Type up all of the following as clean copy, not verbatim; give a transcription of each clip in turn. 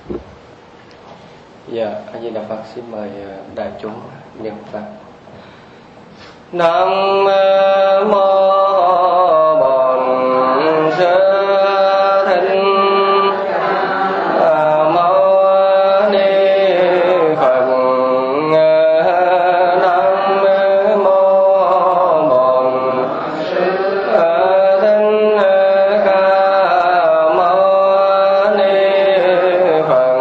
Dạ, A Di Đà Phật, xin mời đại chúng niệm Phật. Nam mô Bổn Sư Thích Mâu Ni Phật. Nam mô Bổn Sư Thích Mâu Ni Phật.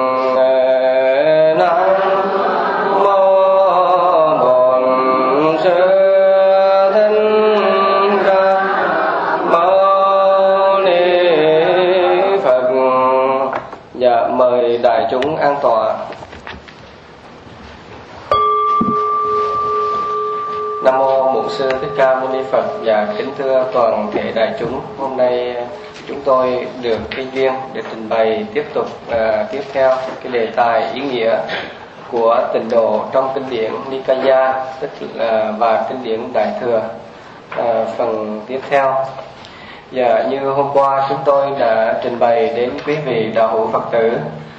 Nam mô Bổn Sư Dạ, mời đại chúng an tọa. Nam mô Bổn Sư Thích Ca Mâu Ni Phật. Và kính thưa toàn thể đại chúng, hôm nay chúng tôi được cái duyên để trình bày tiếp tục tiếp theo cái đề tài ý nghĩa của tịnh độ trong kinh điển Nikaya, tức là và kinh điển Đại Thừa phần tiếp theo. Và như hôm qua chúng tôi đã trình bày đến quý vị đạo hữu Phật tử,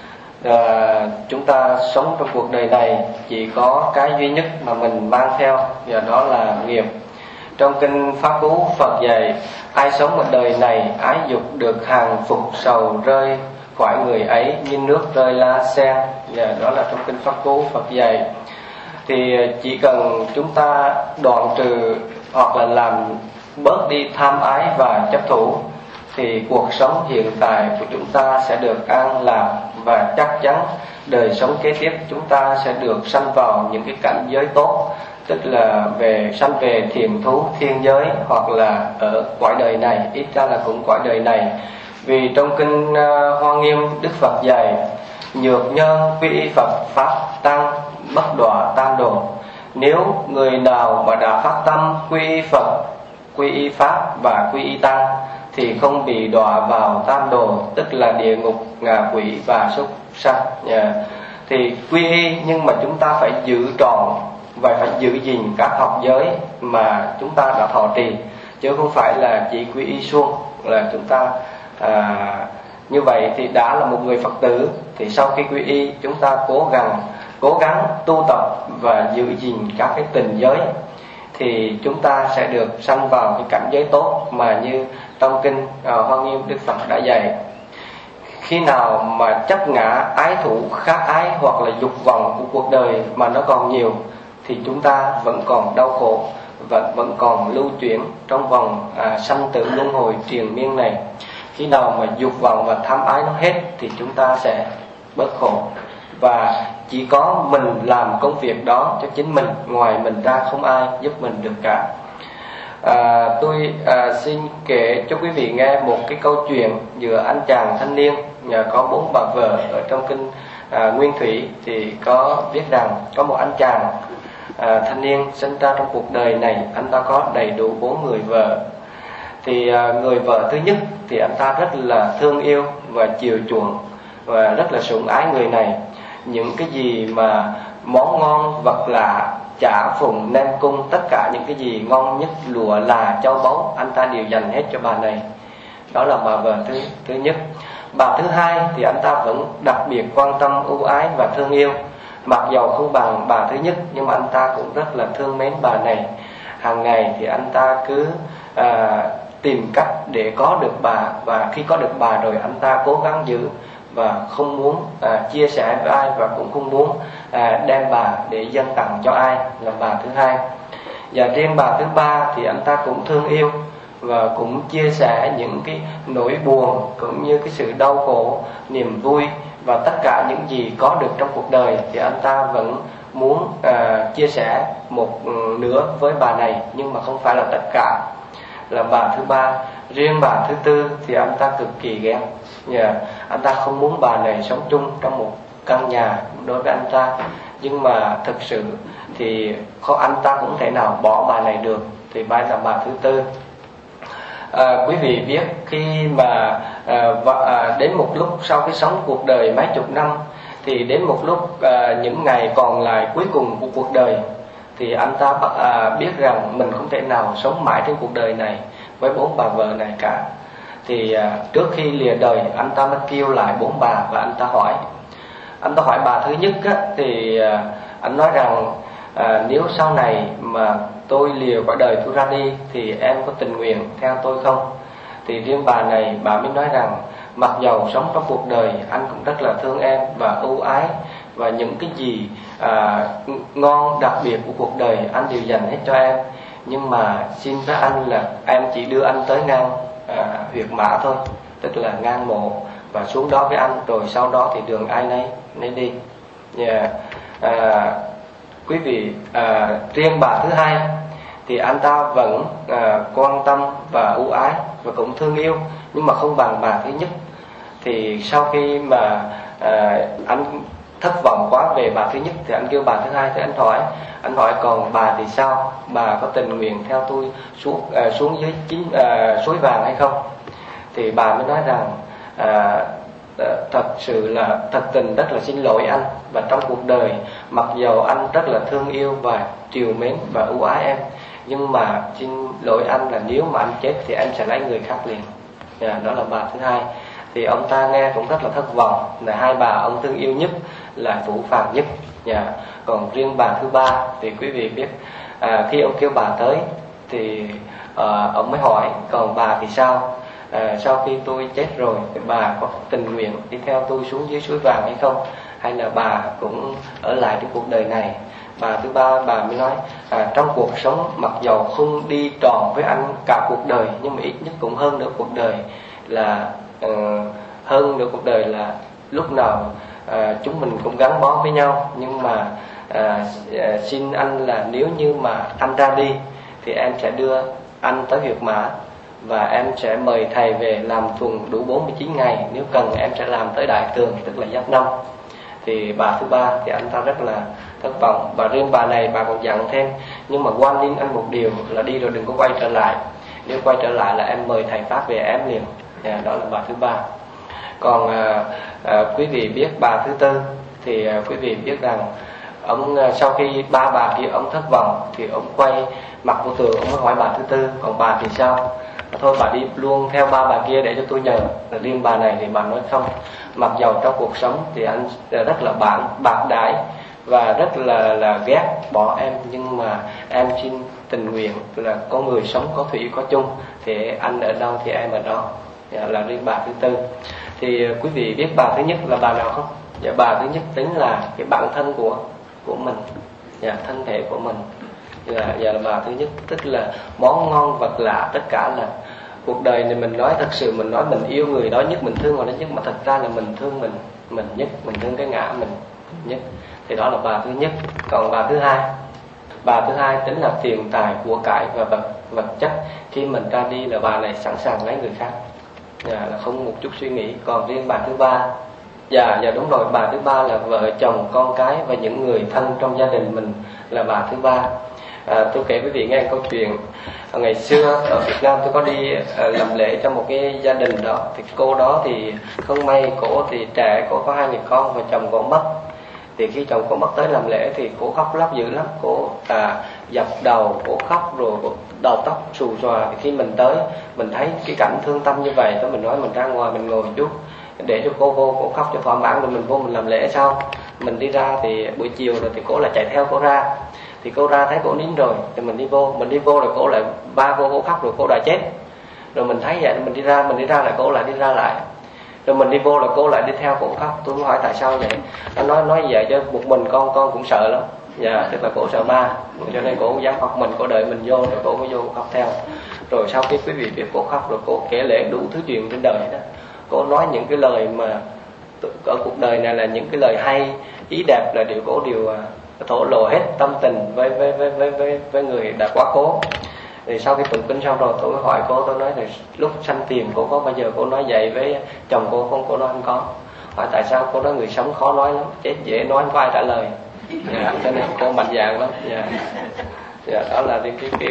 chúng ta sống trong cuộc đời này chỉ có cái duy nhất mà mình mang theo, và đó là nghiệp. Trong kinh Pháp Cú, Phật dạy ai sống ở đời này ái dục được hàng phục sầu rơi khỏi người ấy như nước rơi lá sen. Và đó là trong kinh Pháp Cú Phật dạy. Thì chỉ cần chúng ta đoạn trừ hoặc là làm bớt đi tham ái và chấp thủ, thì cuộc sống hiện tại của chúng ta sẽ được an lạc, và chắc chắn đời sống kế tiếp chúng ta sẽ được sanh vào những cái cảnh giới tốt, tức là sanh về thiền thú thiên giới, hoặc là ở cõi đời này, ít ra là cũng cõi đời này. Vì trong kinh Hoa Nghiêm, Đức Phật dạy nhược nhân quy y Phật pháp tăng bất đọa tam đồ. Nếu người nào mà đã phát tâm quy y Phật, quy y pháp và quy y tăng thì không bị đọa vào tam đồ, tức là địa ngục, ngạ quỷ và súc sanh. Thì quy y, nhưng mà chúng ta phải giữ trọn và phải giữ gìn các học giới mà chúng ta đã thọ trì, chứ không phải là chỉ quy y suông là chúng ta như vậy thì đã là một người Phật tử. Thì sau khi quy y, chúng ta cố gắng tu tập và giữ gìn các cái tình giới, thì chúng ta sẽ được sanh vào cái cảnh giới tốt mà như trong kinh Hoa Nghiêm Đức Phật đã dạy. Khi nào mà chấp ngã, ái thủ, khát ái hoặc là dục vọng của cuộc đời mà nó còn nhiều, thì chúng ta vẫn còn đau khổ và vẫn còn lưu chuyển trong vòng sanh tử luân hồi triền miên này. Khi nào mà dục vọng và tham ái nó hết thì chúng ta sẽ bớt khổ, và chỉ có mình làm công việc đó cho chính mình, ngoài mình ra không ai giúp mình được cả. Tôi xin kể cho quý vị nghe một cái câu chuyện giữa anh chàng thanh niên có 4 bà vợ. Ở trong kinh Nguyên Thủy thì có viết rằng có một anh chàng thanh niên sinh ra trong cuộc đời này, anh ta có đầy đủ 4 người vợ. Thì người vợ thứ nhất thì anh ta rất là thương yêu và chiều chuộng và rất là sủng ái người này. Những cái gì mà món ngon, vật lạ, chả phùng, nem cung, tất cả những cái gì ngon nhất, lụa là châu báu, anh ta đều dành hết cho bà này. Đó là bà vợ thứ nhất. Bà thứ hai thì anh ta vẫn đặc biệt quan tâm, ưu ái và thương yêu. Mặc dầu không bằng bà thứ nhất, nhưng mà anh ta cũng rất là thương mến bà này. Hàng ngày thì anh ta cứ tìm cách để có được bà, và khi có được bà rồi anh ta cố gắng giữ và không muốn chia sẻ với ai, và cũng không muốn đem bà để dâng tặng cho ai, là bà thứ hai. Và riêng bà thứ ba thì anh ta cũng thương yêu và cũng chia sẻ những cái nỗi buồn cũng như cái sự đau khổ, niềm vui và tất cả những gì có được trong cuộc đời, thì anh ta vẫn muốn chia sẻ một nửa với bà này, nhưng mà không phải là tất cả, là bà thứ ba. Riêng bà thứ tư thì anh ta cực kỳ ghét. Anh ta không muốn bà này sống chung trong một căn nhà đối với anh ta, nhưng mà thực sự thì anh ta cũng thể nào bỏ bà này được, thì bà là bà thứ tư. Quý vị biết khi mà đến một lúc sau cái sống cuộc đời mấy chục năm, thì đến một lúc những ngày còn lại cuối cùng của cuộc đời, thì anh ta biết rằng mình không thể nào sống mãi trên cuộc đời này với 4 bà vợ này cả. Thì trước khi lìa đời, anh ta mới kêu lại 4 bà và anh ta hỏi bà thứ nhất á, thì anh nói rằng nếu sau này mà tôi lìa cõi đời, tôi ra đi, thì em có tình nguyện theo tôi không? Thì riêng bà này, bà mới nói rằng mặc dầu sống trong cuộc đời, anh cũng rất là thương em và ưu ái, và những cái gì ngon đặc biệt của cuộc đời anh đều dành hết cho em. Nhưng mà xin với anh là em chỉ đưa anh tới ngang huyệt mã thôi, tức là ngang mộ, và xuống đó với anh, rồi sau đó thì đường ai nấy đi. Quý vị, riêng bà thứ hai thì anh ta vẫn quan tâm và ưu ái và cũng thương yêu, nhưng mà không bằng bà thứ nhất. Thì sau khi mà anh thất vọng quá về bà thứ nhất, thì anh kêu bà thứ hai, thì anh hỏi còn bà thì sao, bà có tình nguyện theo tôi xuống dưới suối vàng hay không? Thì bà mới nói rằng thật sự là thật tình rất là xin lỗi anh, và trong cuộc đời mặc dầu anh rất là thương yêu và trìu mến và ưu ái em, nhưng mà xin lỗi anh là nếu mà anh chết thì em sẽ lấy người khác liền. Đó là bà thứ hai. Thì ông ta nghe cũng rất là thất vọng, là hai bà ông thương yêu nhất là phũ phàng nhất. Còn riêng bà thứ ba thì quý vị biết, khi ông kêu bà tới thì ông mới hỏi còn bà thì sao, sau khi tôi chết rồi thì bà có tình nguyện đi theo tôi xuống dưới suối vàng hay không, hay là bà cũng ở lại trong cuộc đời này? Bà thứ ba, bà mới nói trong cuộc sống mặc dầu không đi tròn với anh cả cuộc đời, nhưng mà ít nhất cũng hơn nửa cuộc đời là lúc nào chúng mình cũng gắn bó với nhau. Nhưng mà xin anh là nếu như mà anh ra đi thì em sẽ đưa anh tới huyệt mã, và em sẽ mời thầy về làm thuần đủ 49 ngày, nếu cần em sẽ làm tới đại tường, tức là giáp năm. Thì bà thứ ba thì anh ta rất là thất vọng. Và riêng bà này, bà còn dặn thêm, nhưng mà quan ninh anh một điều là đi rồi đừng có quay trở lại, nếu quay trở lại là em mời thầy pháp về em liền. Đó là bà thứ ba. Còn quý vị biết bà thứ tư thì quý vị biết rằng ông sau khi ba bà kia ông thất vọng thì ông quay mặt vô tường, ông mới hỏi bà thứ tư còn bà thì sao, thôi bà đi luôn theo ba bà kia để cho tôi nhờ. Riêng bà này thì bà nói không, mặc dầu trong cuộc sống thì anh rất là bạc đãi và rất là ghét bỏ em, nhưng mà em xin tình nguyện là có người sống có thủy có chung, thì anh ở đâu thì em ở đó. Là riêng bà thứ tư. Thì quý vị biết bà thứ nhất là bà nào không? Bà thứ nhất tính là cái bản thân của mình, thân thể của mình. Là bà thứ nhất, tức là món ngon vật lạ, tất cả là cuộc đời này mình nói thật sự, mình nói mình yêu người đó nhất, mình thương người đó nhất, mà thật ra là mình thương mình nhất, mình thương cái ngã mình nhất. Thì đó là bà thứ nhất. Còn bà thứ hai tính là tiền tài của cải và vật chất. Khi mình ra đi là bà này sẵn sàng lấy người khác, là không một chút suy nghĩ. Còn riêng bà thứ ba, dạ đúng rồi, bà thứ ba là vợ chồng con cái và những người thân trong gia đình mình là bà thứ ba. Tôi kể quý vị nghe câu chuyện. Ngày xưa ở Việt Nam tôi có đi làm lễ cho một cái gia đình đó. Thì cô đó thì không may, cổ thì trẻ, cổ có 2 người con và chồng cổ mất. Thì khi chồng cổ mất tới làm lễ thì cổ khóc lóc dữ lắm, cổ dập đầu, cổ khóc rồi cổ đầu tóc xù xòa. Thì khi mình tới, mình thấy cái cảnh thương tâm như vậy, tôi mình nói mình ra ngoài mình ngồi chút để cho cô vô, cổ khóc cho thỏa mãn rồi mình vô mình làm lễ sau. Mình đi ra thì buổi chiều rồi thì cổ lại chạy theo cổ ra. Thì cô ra thấy cổ nín rồi thì mình đi vô rồi cổ lại ba vô, cổ khóc rồi cổ đã chết. Rồi mình thấy vậy mình đi ra lại cổ lại đi ra lại. Rồi mình đi vô là cô lại đi theo, cổ khóc. Tôi hỏi tại sao vậy? Nó nói vậy chứ một mình con cũng sợ lắm. Tức là cổ sợ ma, cho nên cổ không dám khóc mình, cổ đợi mình vô rồi cổ mới vô khóc theo. Rồi sau khi quý vị biết cổ khóc rồi, cổ kể lể đủ thứ chuyện trên đời đó. Cổ nói những cái lời mà ở cuộc đời này là những cái lời hay, ý đẹp là cổ đều thổ lộ hết tâm tình với người đã quá cố. Thì sau khi tụng kinh xong rồi tôi mới hỏi cô, tôi nói là lúc sanh tiền cô có bao giờ cô nói vậy với chồng cô không? Cô nói không có. Hỏi tại sao? Cô nói người sống khó nói lắm, chết dễ nói không có ai trả lời. Cho nên cô mạnh dạn lắm. Đó là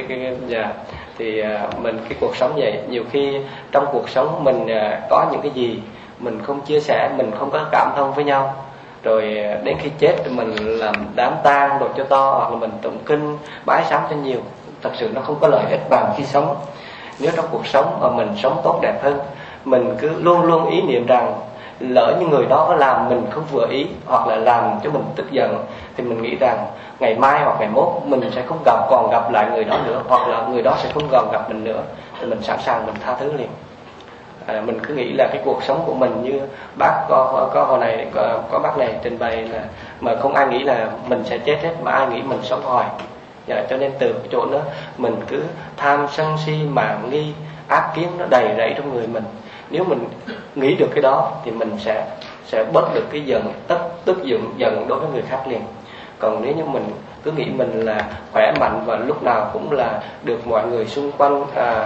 thì mình cái cuộc sống vậy, nhiều khi trong cuộc sống mình có những cái gì mình không chia sẻ, mình không có cảm thông với nhau, rồi đến khi chết mình làm đám tang rồi cho to, hoặc là mình tụng kinh bái sám cho nhiều, thật sự nó không có lợi ích bằng khi sống. Nếu trong cuộc sống mà mình sống tốt đẹp hơn, mình cứ luôn luôn ý niệm rằng lỡ như người đó có làm mình không vừa ý hoặc là làm cho mình tức giận, thì mình nghĩ rằng ngày mai hoặc ngày mốt mình sẽ không còn gặp lại người đó nữa, hoặc là người đó sẽ không còn gặp mình nữa, thì mình sẵn sàng mình tha thứ liền. Mình cứ nghĩ là cái cuộc sống của mình như bác có hồi này có bác này trình bày là mà không ai nghĩ là mình sẽ chết hết, mà ai nghĩ mình sống hoài. Cho nên từ cái chỗ đó mình cứ tham sân si mạn nghi ác kiến nó đầy rẫy trong người mình. Nếu mình nghĩ được cái đó thì mình sẽ bớt được cái tức giận đối với người khác liền. Còn nếu như mình cứ nghĩ mình là khỏe mạnh và lúc nào cũng là được mọi người xung quanh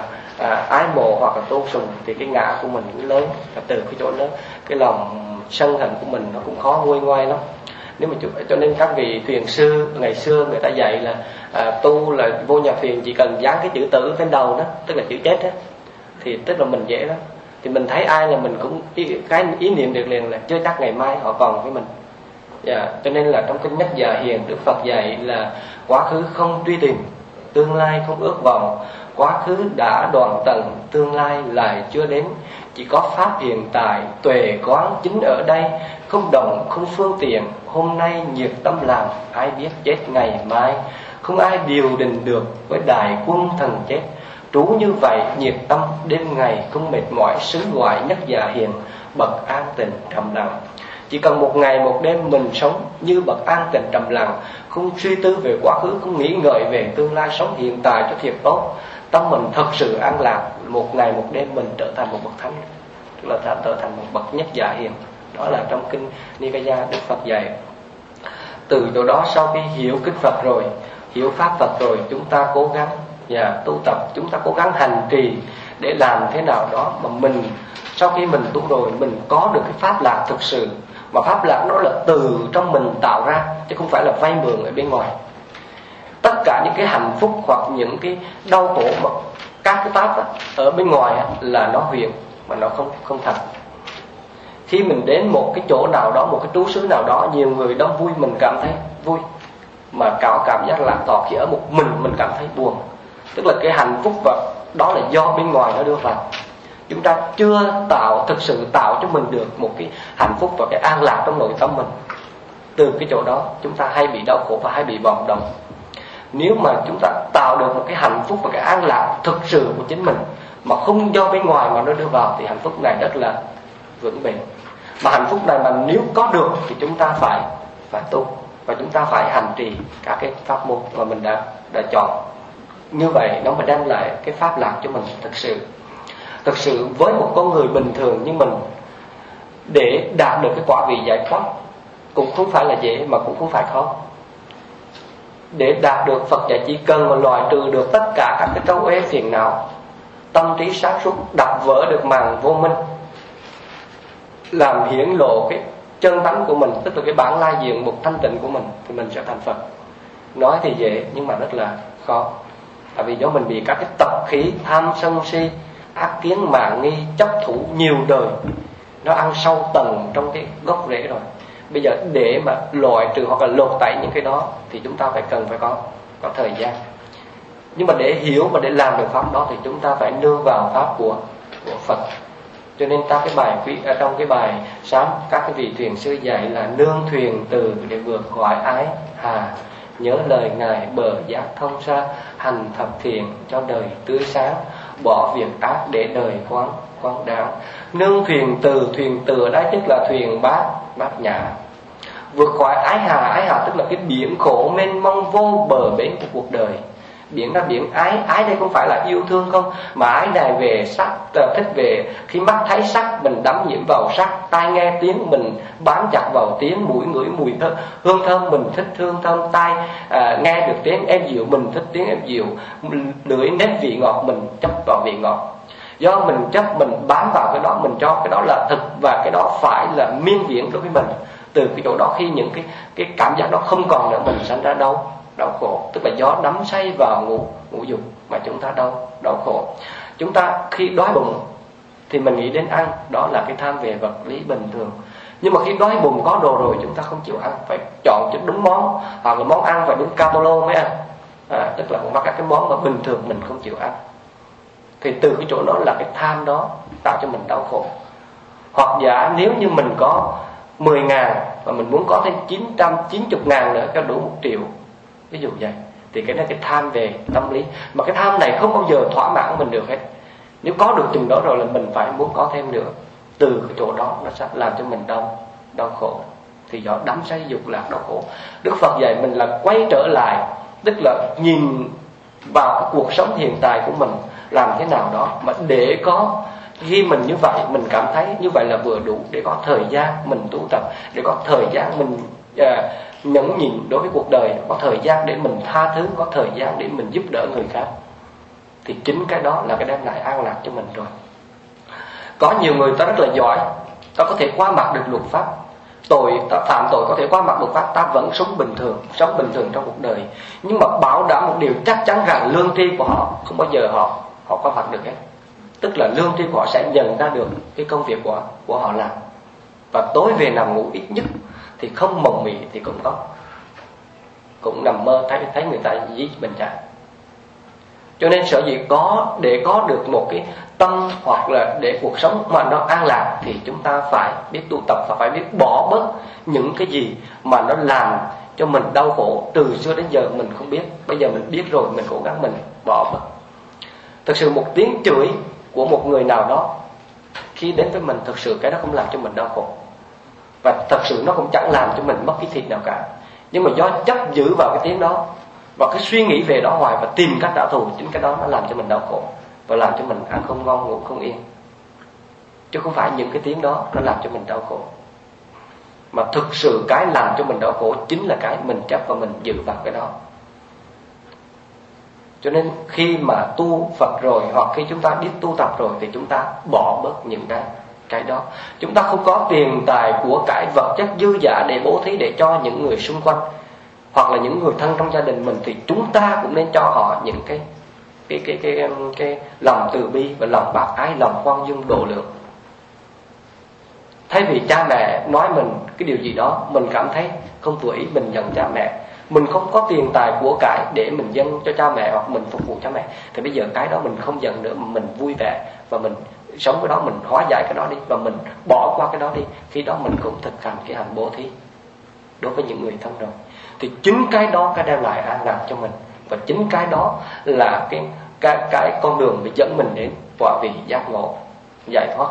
ái mộ hoặc là tôn sùng, thì cái ngã của mình cũng lớn. Và từ cái chỗ đó cái lòng sân hận của mình nó cũng khó nguôi ngoai lắm. Nếu mà cho nên các vị thiền sư ngày xưa người ta dạy là tu là vô nhà thiền chỉ cần dán cái chữ tử trên đầu đó, tức là chữ chết đó, thì tức là mình dễ lắm. Thì mình thấy ai là mình cũng cái ý niệm được liền là chưa chắc ngày mai họ còn với mình. Cho nên là trong kinh Nhất Già Hiền, Đức Phật dạy là quá khứ không truy tìm, tương lai không ước vọng. Quá khứ đã đoạn tận, tương lai lại chưa đến. Chỉ có pháp hiện tại, tuệ quán chính ở đây. Không động, không phương tiện, hôm nay nhiệt tâm làm, ai biết chết ngày mai. Không ai điều đình được với đại quân thần chết. Trú như vậy, nhiệt tâm đêm ngày, không mệt mỏi, xứ ngoại Nhất Già Hiền, bậc an tịnh trầm lặng. Chỉ cần một ngày một đêm mình sống như bậc an tịnh trầm lặng, không suy tư về quá khứ, không nghĩ ngợi về tương lai, sống hiện tại cho thiệt tốt, tâm mình thật sự an lạc, một ngày một đêm mình trở thành một bậc thánh, tức là trở thành một bậc Nhất Già Hiền. Đó là trong kinh Nikaya Đức Phật dạy. Từ chỗ đó sau khi hiểu kinh Phật rồi, hiểu pháp Phật rồi, chúng ta cố gắng tu tập, chúng ta cố gắng hành trì để làm thế nào đó mà mình sau khi mình tu rồi mình có được cái pháp lạc thực sự. Mà pháp lạc nó là từ trong mình tạo ra, chứ không phải là vay mượn ở bên ngoài. Tất cả những cái hạnh phúc hoặc những cái đau khổ mà các cái pháp ở bên ngoài là nó huyền mà nó không thật. Khi mình đến một cái chỗ nào đó, một cái trú xứ nào đó, nhiều người đông vui, mình cảm thấy vui, mà cảm giác lạc thọ khi ở một mình cảm thấy buồn. Tức là cái hạnh phúc và đó là do bên ngoài nó đưa vào. Chúng ta chưa thực sự tạo cho mình được một cái hạnh phúc và cái an lạc trong nội tâm mình. Từ cái chỗ đó chúng ta hay bị đau khổ và hay bị vọng động. Nếu mà chúng ta tạo được một cái hạnh phúc và cái an lạc thực sự của chính mình mà không do bên ngoài mà nó đưa vào, thì hạnh phúc này rất là vững bền. Mà hạnh phúc này mà nếu có được thì chúng ta phải tu, và chúng ta phải hành trì các cái pháp môn mà mình đã chọn. Như vậy nó mới đem lại cái pháp lạc cho mình thực sự với một con người bình thường như mình, để đạt được cái quả vị giải thoát cũng không phải là dễ mà cũng không phải khó. Để đạt được Phật dạy chỉ cần mà loại trừ được tất cả các cái trấu uế phiền não, tâm trí sáng suốt, đập vỡ được màn vô minh, làm hiển lộ cái chân tánh của mình, tức là cái bản lai diện mục thanh tịnh của mình, thì mình sẽ thành Phật. Nói thì dễ nhưng mà rất là khó. Tại vì do mình bị các cái tập khí tham sân si, ác kiến mạn nghi, chấp thủ nhiều đời, nó ăn sâu tầng trong cái gốc rễ rồi. Bây giờ để mà loại trừ hoặc là lột tẩy những cái đó thì chúng ta cần phải có thời gian. Nhưng mà để hiểu và để làm được pháp đó thì chúng ta phải nương vào pháp của Phật. Cho nên trong cái bài sám, các cái vị thiền sư dạy là nương thuyền từ để vượt khỏi ái hà, nhớ lời Ngài bờ giác thông xa, hành thập thiện cho đời tươi sáng, bỏ việc ác để đời quán đáng. Nương thuyền từ ở đây tức là thuyền bát nhã, vượt khỏi ái hà tức là cái biển khổ mênh mông vô bờ bến của cuộc đời. Biển là biển ái đây không phải là yêu thương không, mà ái này về sắc, thích về khi mắt thấy sắc mình đắm nhiễm vào sắc, tai nghe tiếng mình bám chặt vào tiếng, mũi ngửi mùi hương thơm mình thích hương thơm, tai nghe được tiếng êm dịu mình thích tiếng êm dịu, lưỡi nếm vị ngọt mình chấp vào vị ngọt. Do mình chấp mình bám vào cái đó, mình cho cái đó là thực và cái đó phải là miên viễn đối với mình. Từ cái chỗ đó khi những cái cảm giác đó không còn nữa, mình sanh ra đau khổ, tức là do đắm say vào ngũ dục mà chúng ta đau khổ. Chúng ta khi đói bụng thì mình nghĩ đến ăn, đó là cái tham về vật lý bình thường. Nhưng mà khi đói bụng có đồ rồi chúng ta không chịu ăn, phải chọn cho đúng món, hoặc là món ăn phải đúng catalog mới ăn, tức là các cái món mà bình thường mình không chịu ăn. Thì từ cái chỗ đó là cái tham đó tạo cho mình đau khổ. Hoặc giả nếu như mình có 10.000 và mình muốn có thêm 990.000 nữa cho đủ 1 triệu, ví dụ vậy, thì cái đó cái tham về tâm lý. Mà cái tham này không bao giờ thỏa mãn mình được hết. Nếu có được chừng đó rồi là mình phải muốn có thêm nữa. Từ cái chỗ đó nó sẽ làm cho mình đau khổ. Thì do đắm say dục lạc đau khổ. Đức Phật dạy mình là quay trở lại, tức là nhìn vào cái cuộc sống hiện tại của mình, làm thế nào đó mà để có, khi mình như vậy mình cảm thấy như vậy là vừa đủ, để có thời gian mình tu tập, để có thời gian mình nhẫn nhịn đối với cuộc đời, có thời gian để mình tha thứ, có thời gian để mình giúp đỡ người khác. Thì chính cái đó là cái đem lại an lạc cho mình rồi. Có nhiều người ta rất là giỏi, ta có thể qua mặt được luật pháp, ta phạm tội có thể qua mặt luật pháp, ta vẫn sống bình thường trong cuộc đời. Nhưng mà bảo đảm một điều chắc chắn rằng lương tri của họ không bao giờ họ qua mặt được hết. Tức là lương tri của họ sẽ nhận ra được cái công việc của họ làm. Và tối về nằm ngủ ít nhất thì không mộng mị thì cũng nằm mơ thấy người ta giết mình chạy. Cho nên sở dĩ để có được một cái tâm, hoặc là để cuộc sống mà nó an lạc, thì chúng ta phải biết tu tập và phải biết bỏ bớt những cái gì mà nó làm cho mình đau khổ. Từ xưa đến giờ mình không biết, bây giờ mình biết rồi, mình cố gắng mình bỏ bớt. Thực sự một tiếng chửi của một người nào đó khi đến với mình, thực sự cái đó không làm cho mình đau khổ, và thật sự nó cũng chẳng làm cho mình mất cái thịt nào cả. Nhưng mà do chấp giữ vào cái tiếng đó và cái suy nghĩ về đó hoài và tìm cách trả thù, chính cái đó nó làm cho mình đau khổ và làm cho mình ăn không ngon ngủ không yên. Chứ không phải những cái tiếng đó nó làm cho mình đau khổ, mà thực sự cái làm cho mình đau khổ chính là cái mình chấp và mình giữ vào cái đó. Cho nên khi mà tu Phật rồi, hoặc khi chúng ta biết tu tập rồi, thì chúng ta bỏ bớt những cái đó. Chúng ta không có tiền tài của cải vật chất dư dả để bố thí để cho những người xung quanh, hoặc là những người thân trong gia đình mình, thì chúng ta cũng nên cho họ những cái lòng từ bi và lòng bác ái, lòng khoan dung độ lượng. Thay vì cha mẹ nói mình cái điều gì đó, mình cảm thấy không vừa ý, mình giận cha mẹ. Mình không có tiền tài của cải để mình dâng cho cha mẹ hoặc mình phục vụ cha mẹ, thì bây giờ cái đó mình không giận nữa, mình vui vẻ và mình sống với đó, mình hóa giải cái đó đi và mình bỏ qua cái đó đi. Khi đó mình cũng thực hành cái hành bố thí đối với những người thân rồi. Thì chính cái đó cái đem lại an lạc cho mình, và chính cái đó là cái con đường để dẫn mình đến quả vị giác ngộ, giải thoát.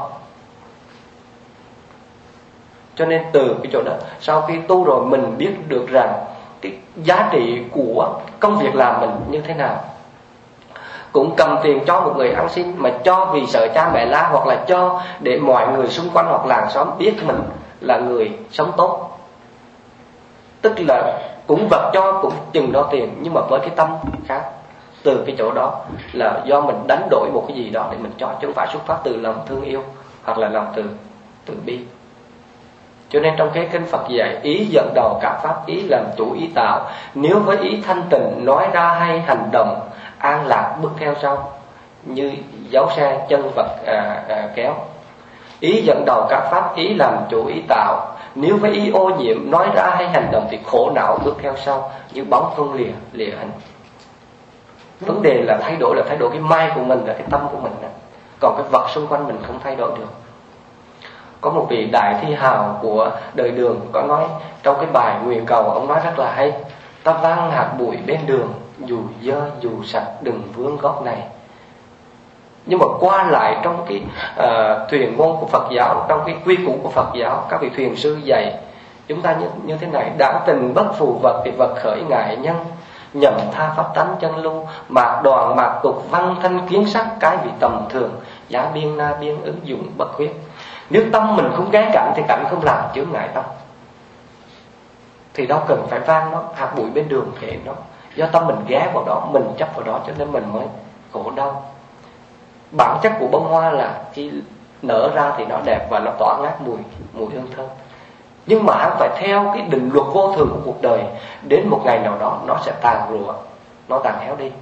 Cho nên từ cái chỗ đó, sau khi tu rồi mình biết được rằng cái giá trị của công việc làm mình như thế nào. Cũng cầm tiền cho một người ăn xin, mà cho vì sợ cha mẹ la, hoặc là cho để mọi người xung quanh hoặc làng xóm biết mình là người sống tốt. Tức là cũng vật cho cũng chừng đó tiền, nhưng mà với cái tâm khác. Từ cái chỗ đó là do mình đánh đổi một cái gì đó để mình cho, chứ không phải xuất phát từ lòng thương yêu hoặc là lòng từ bi. Cho nên trong cái kinh Phật dạy ý dẫn đầu các pháp, ý làm chủ ý tạo. Nếu với ý thanh tịnh nói ra hay hành động, an lạc bước theo sau, như dấu xe chân vật kéo. Ý dẫn đầu các pháp, ý làm chủ ý tạo. Nếu với ý ô nhiễm nói ra hay hành động, thì khổ não bước theo sau, như bóng không lìa hình. Vấn đề là thay đổi cái mai của mình, là cái tâm của mình. Còn cái vật xung quanh mình không thay đổi được. Có một vị đại thi hào của đời Đường có nói trong cái bài nguyện cầu, ông nói rất là hay: ta vang hạt bụi bên đường, dù dơ dù sạch đừng vướng gót này. Nhưng mà qua lại trong cái thuyền môn của Phật giáo, trong cái quy củ của Phật giáo, các vị thuyền sư dạy chúng ta như thế này: đã tình bất phù vật thì vật khởi ngại nhân, nhầm tha pháp tánh chân lưu, mạc đoàn mạc tục văn thanh kiến sắc, cái vị tầm thường, giá biên na biên ứng dụng bất khuyết. Nếu tâm mình không ghé cảnh thì cảnh không làm chướng ngại tâm, thì đâu cần phải vang nó hạt bụi bên đường kệ nó. Do tâm mình ghé vào đó, mình chấp vào đó, cho nên mình mới khổ đau. Bản chất của bông hoa là khi nở ra thì nó đẹp và nó tỏa ngát mùi hương thơm. Nhưng mà hắn phải theo cái định luật vô thường của cuộc đời, đến một ngày nào đó nó sẽ tàn rụa, nó tàn héo đi.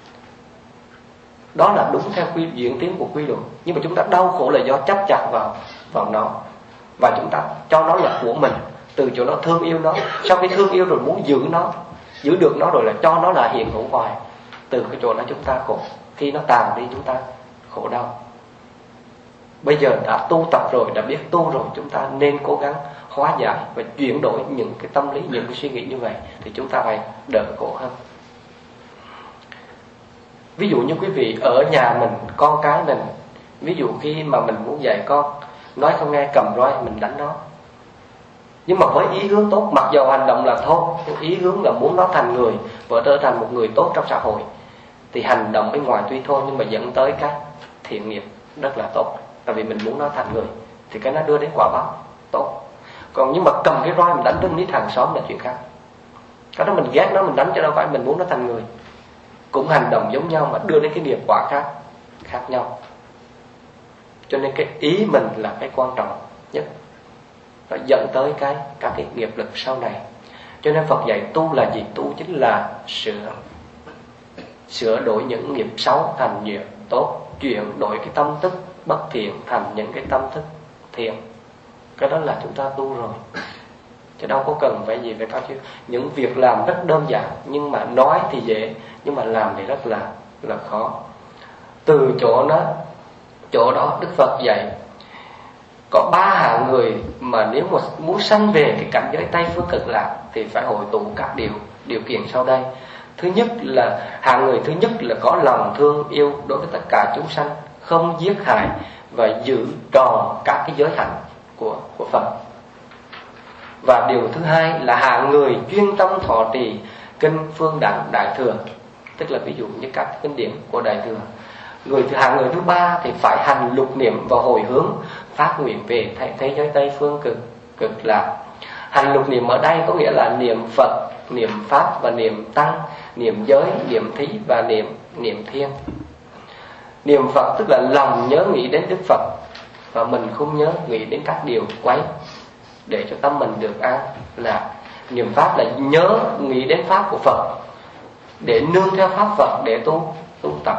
Đó là đúng theo diễn tiến của quy luật. Nhưng mà chúng ta đau khổ là do chấp chặt vào nó, và chúng ta cho nó là của mình. Từ chỗ nó thương yêu nó, sau khi thương yêu rồi muốn giữ được nó rồi là cho nó là hiện hữu hoài. Từ cái chỗ đó chúng ta khổ. Khi nó tàn đi chúng ta khổ đau. bây giờ đã tu tập rồi, đã biết tu rồi, chúng ta nên cố gắng hóa giải và chuyển đổi những cái tâm lý, những cái suy nghĩ như vậy, thì chúng ta phải đỡ khổ hơn. Ví dụ như quý vị ở nhà mình, con cái mình, ví dụ khi mà mình muốn dạy con, nói không nghe cầm roi mình đánh nó, nhưng mà với ý hướng tốt, mặc dầu hành động là tốt, ý hướng là muốn nó thành người và trở thành một người tốt trong xã hội, thì hành động bên ngoài tuy thôi nhưng mà dẫn tới cái thiện nghiệp rất là tốt. Tại vì mình muốn nó thành người thì cái nó đưa đến quả báo tốt. Còn nhưng mà cầm cái roi mình đánh đứa nít hàng xóm là chuyện khác. Cái đó mình ghét nó mình đánh, chứ đâu phải mình muốn nó thành người. Cũng hành động giống nhau mà đưa đến cái nghiệp quả khác nhau. Cho nên cái ý mình là cái quan trọng nhất, nó dẫn tới các cái nghiệp lực sau này. Cho nên Phật dạy tu là gì? Tu chính là sửa đổi những nghiệp xấu thành nghiệp tốt, chuyển đổi cái tâm thức bất thiện thành những cái tâm thức thiện. Cái đó là chúng ta tu rồi, chứ đâu có cần phải gì phải cao chứ. Những việc làm rất đơn giản, nhưng mà nói thì dễ, nhưng mà làm thì rất là khó. Từ chỗ đó Đức Phật dạy có 3 hạng người mà nếu mà muốn sanh về cái cảnh giới Tây Phương Cực Lạc thì phải hội tụ các điều kiện sau đây. Thứ nhất là hạng người thứ nhất là có lòng thương yêu đối với tất cả chúng sanh, không giết hại và giữ tròn các cái giới hạnh của Phật. Và điều thứ hai là hạng người chuyên tâm thọ trì kinh Phương Đẳng Đại Thừa, tức là ví dụ như các kinh điển của Đại Thừa. Hạng người thứ ba thì phải hành lục niệm và hồi hướng phát nguyện về thế giới Tây Phương Cực Lạc. Hành lục niệm ở đây có nghĩa là niệm Phật, niệm Pháp và niệm Tăng, niệm giới, niệm thí và niệm thiên. Niệm Phật tức là lòng nhớ nghĩ đến Đức Phật và mình không nhớ nghĩ đến các điều quấy, để cho tâm mình được an lạc. Niệm Pháp là nhớ nghĩ đến Pháp của Phật, để nương theo Pháp Phật để tu tập.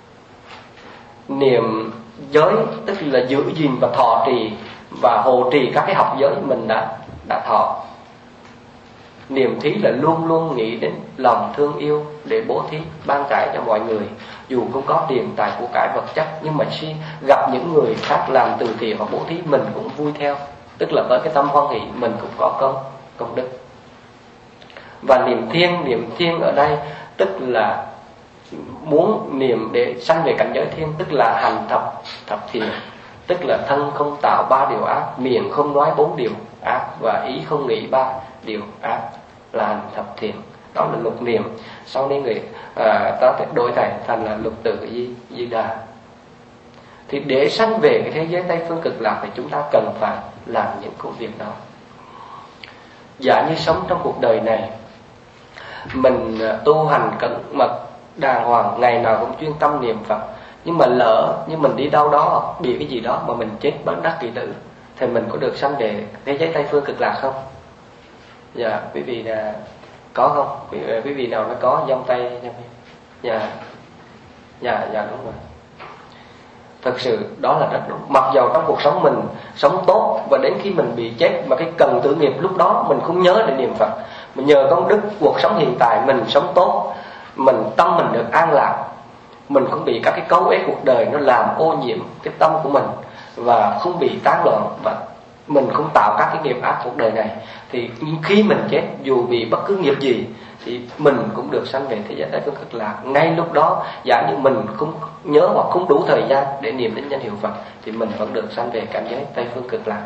Niệm giới tức là giữ gìn và thọ trì và hộ trì các cái học giới mình đã thọ. Niệm thí là luôn luôn nghĩ đến lòng thương yêu để bố thí ban trải cho mọi người, dù không có tiền tài của cải vật chất, nhưng mà khi gặp những người khác làm từ thiện hoặc bố thí mình cũng vui theo, tức là với cái tâm hoan hỷ mình cũng có công đức. Và niệm thiên ở đây tức là muốn niệm để sanh về cảnh giới thiên, tức là hành thập thiện, tức là thân không tạo 3 điều ác, miệng không nói 4 điều ác và ý không nghĩ 3 điều ác, là hành thập thiện. Đó là lục niệm. Sau này người ta đổi thành là lục tự di đà. Thì để sanh về cái thế giới Tây Phương Cực Lạc thì chúng ta cần phải làm những công việc đó. Giả như sống trong cuộc đời này mình tu hành cẩn mật đàng hoàng, ngày nào cũng chuyên tâm niệm Phật, nhưng mà lỡ như mình đi đâu đó bị cái gì đó mà mình chết bất đắc kỳ tử, thì mình có được sanh về thế giới Tây Phương Cực Lạc không? Dạ, quý vị là có không? Quý vị nào nó có giông tay nha. Dạ đúng rồi. Thật sự đó là rất đúng. Mặc dầu trong cuộc sống mình sống tốt, và đến khi mình bị chết mà cái cần tử nghiệp lúc đó mình không nhớ để niệm Phật, mình nhờ công đức cuộc sống hiện tại mình sống tốt, mình tâm mình được an lạc, mình không bị các cái cấu ế cuộc đời nó làm ô nhiễm cái tâm của mình, và không bị tán loạn, và mình không tạo các cái nghiệp ác cuộc đời này, thì khi mình chết dù bị bất cứ nghiệp gì thì mình cũng được sanh về thế giới Tây Phương Cực Lạc. Ngay lúc đó giả như mình không nhớ hoặc không đủ thời gian để niệm đến danh hiệu Phật thì mình vẫn được sanh về cảnh giới Tây Phương Cực Lạc.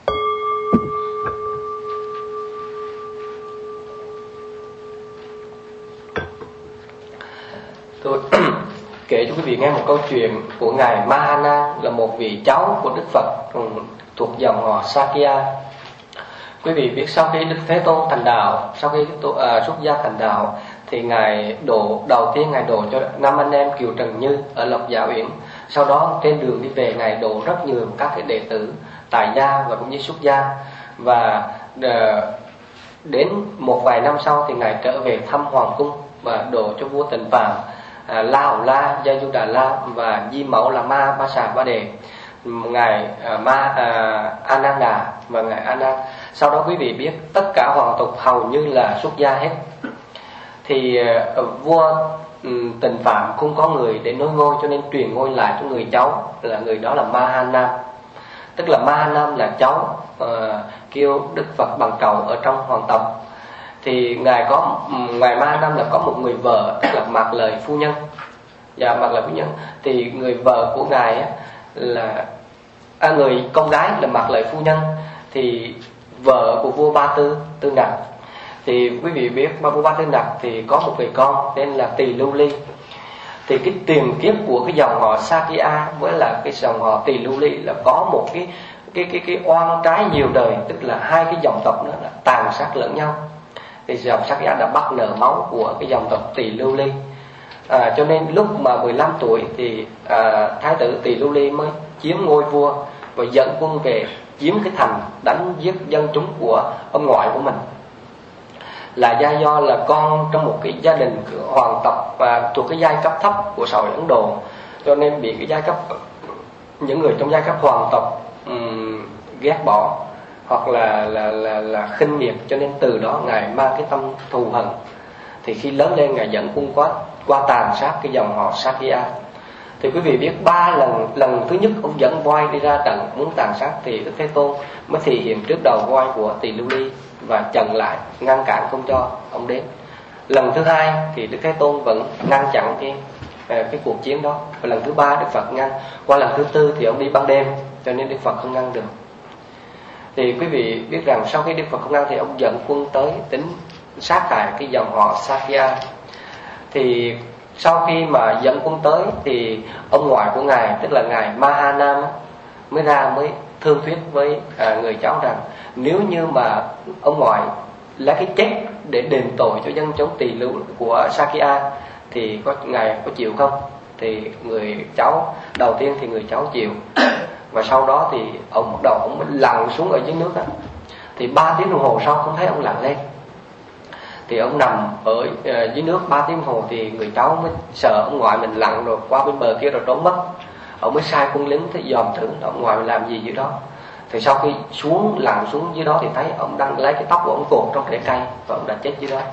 Tôi kể cho quý vị nghe một câu chuyện của ngài Mahana, là một vị cháu của Đức Phật thuộc dòng họ Sakya. Quý vị biết sau khi Đức Thế Tôn thành đạo, sau khi xuất gia thành đạo, thì ngài đầu tiên ngài độ cho 5 anh em Kiều Trần Như ở Lộc Giả Uyển. Sau đó trên đường đi về ngài độ rất nhiều các cái đệ tử tại gia và cũng như xuất gia. Và đến một vài năm sau thì ngài trở về thăm hoàng cung và độ cho vua Tịnh Phạn, La Hầu La, Gia Du Đà La và Di Mẫu là Ma Ba Xà Ba Đề, ngài Ananda và ngài Anand. Sau đó quý vị biết tất cả hoàng tộc hầu như là xuất gia hết. Thì vua tình phạm, không có người để nối ngôi, cho nên truyền ngôi lại cho người cháu, là người đó là Mahanam. Tức là Mahanam là cháu kêu Đức Phật bằng trầu ở trong hoàng tộc. Thì ngài Mahanam là có một người vợ, tức là Mạc Lời phu nhân. Dạ, Mạc Lời phu nhân. Thì người vợ của ngài là người con gái là Mạc Lợi phu nhân, thì vợ của vua Ba Tư Nặc. Thì quý vị biết vua Ba Tư Nặc thì có một người con tên là Tỳ Lưu Ly. Thì cái tiền kiếp của cái dòng họ Sakya với là cái dòng họ Tỳ Lưu Ly là có một cái oan trái nhiều đời, tức là hai cái dòng tộc nó là tàn sát lẫn nhau. Thì dòng Sakya đã bắt nợ máu của cái dòng tộc Tỳ Lưu Ly. Cho nên lúc mà 15 tuổi thì thái tử Tỳ Lưu Ly mới chiếm ngôi vua và dẫn quân về chiếm cái thành, đánh giết dân chúng của ông ngoại của mình. Là do là con trong một cái gia đình hoàng tộc và thuộc cái giai cấp thấp của xã hội Ấn Độ, cho nên bị cái giai cấp, những người trong giai cấp hoàng tộc ghét bỏ hoặc là khinh miệt, cho nên từ đó ngài mang cái tâm thù hận. Thì khi lớn lên ngài dẫn quân qua tàn sát cái dòng họ Sakya. Thì quý vị biết 3 lần thứ nhất ông dẫn voi đi ra trận muốn tàn sát, thì Đức Thế Tôn mới thị hiện trước đầu voi của Tỳ Lưu Ly và chặn lại, ngăn cản không cho ông đến. Lần thứ hai thì Đức Thế Tôn vẫn ngăn chặn cái cuộc chiến đó. Và lần thứ 3 Đức Phật ngăn. Qua lần thứ 4 thì ông đi ban đêm, cho nên Đức Phật không ngăn được. Thì quý vị biết rằng sau khi Đức Phật không ngăn thì ông dẫn quân tới tính sát hại cái dòng họ Sakya. Thì sau khi mà dẫn quân tới thì ông ngoại của ngài, tức là ngài Mahanam mới thương thuyết với người cháu rằng nếu như mà ông ngoại lấy cái chết để đền tội cho dân chống Tỳ Lưu của Sakya thì ngài có chịu không? Thì người cháu đầu tiên thì người cháu chịu, và sau đó thì ông bắt đầu ông lặn xuống ở dưới nước đó. Thì 3 tiếng đồng hồ sau không thấy ông lặn lên, thì ông nằm ở dưới nước 3 tiếng đồng hồ, thì người cháu mới sợ ông ngoại mình lặn rồi qua bên bờ kia rồi trốn mất. Ông mới sai quân lính tới dòm thử ông ngoại mình làm gì dưới đó. Thì sau khi lặn xuống dưới đó thì thấy ông đang lấy cái tóc của ông cột trong rễ cây và ông đã chết dưới đó.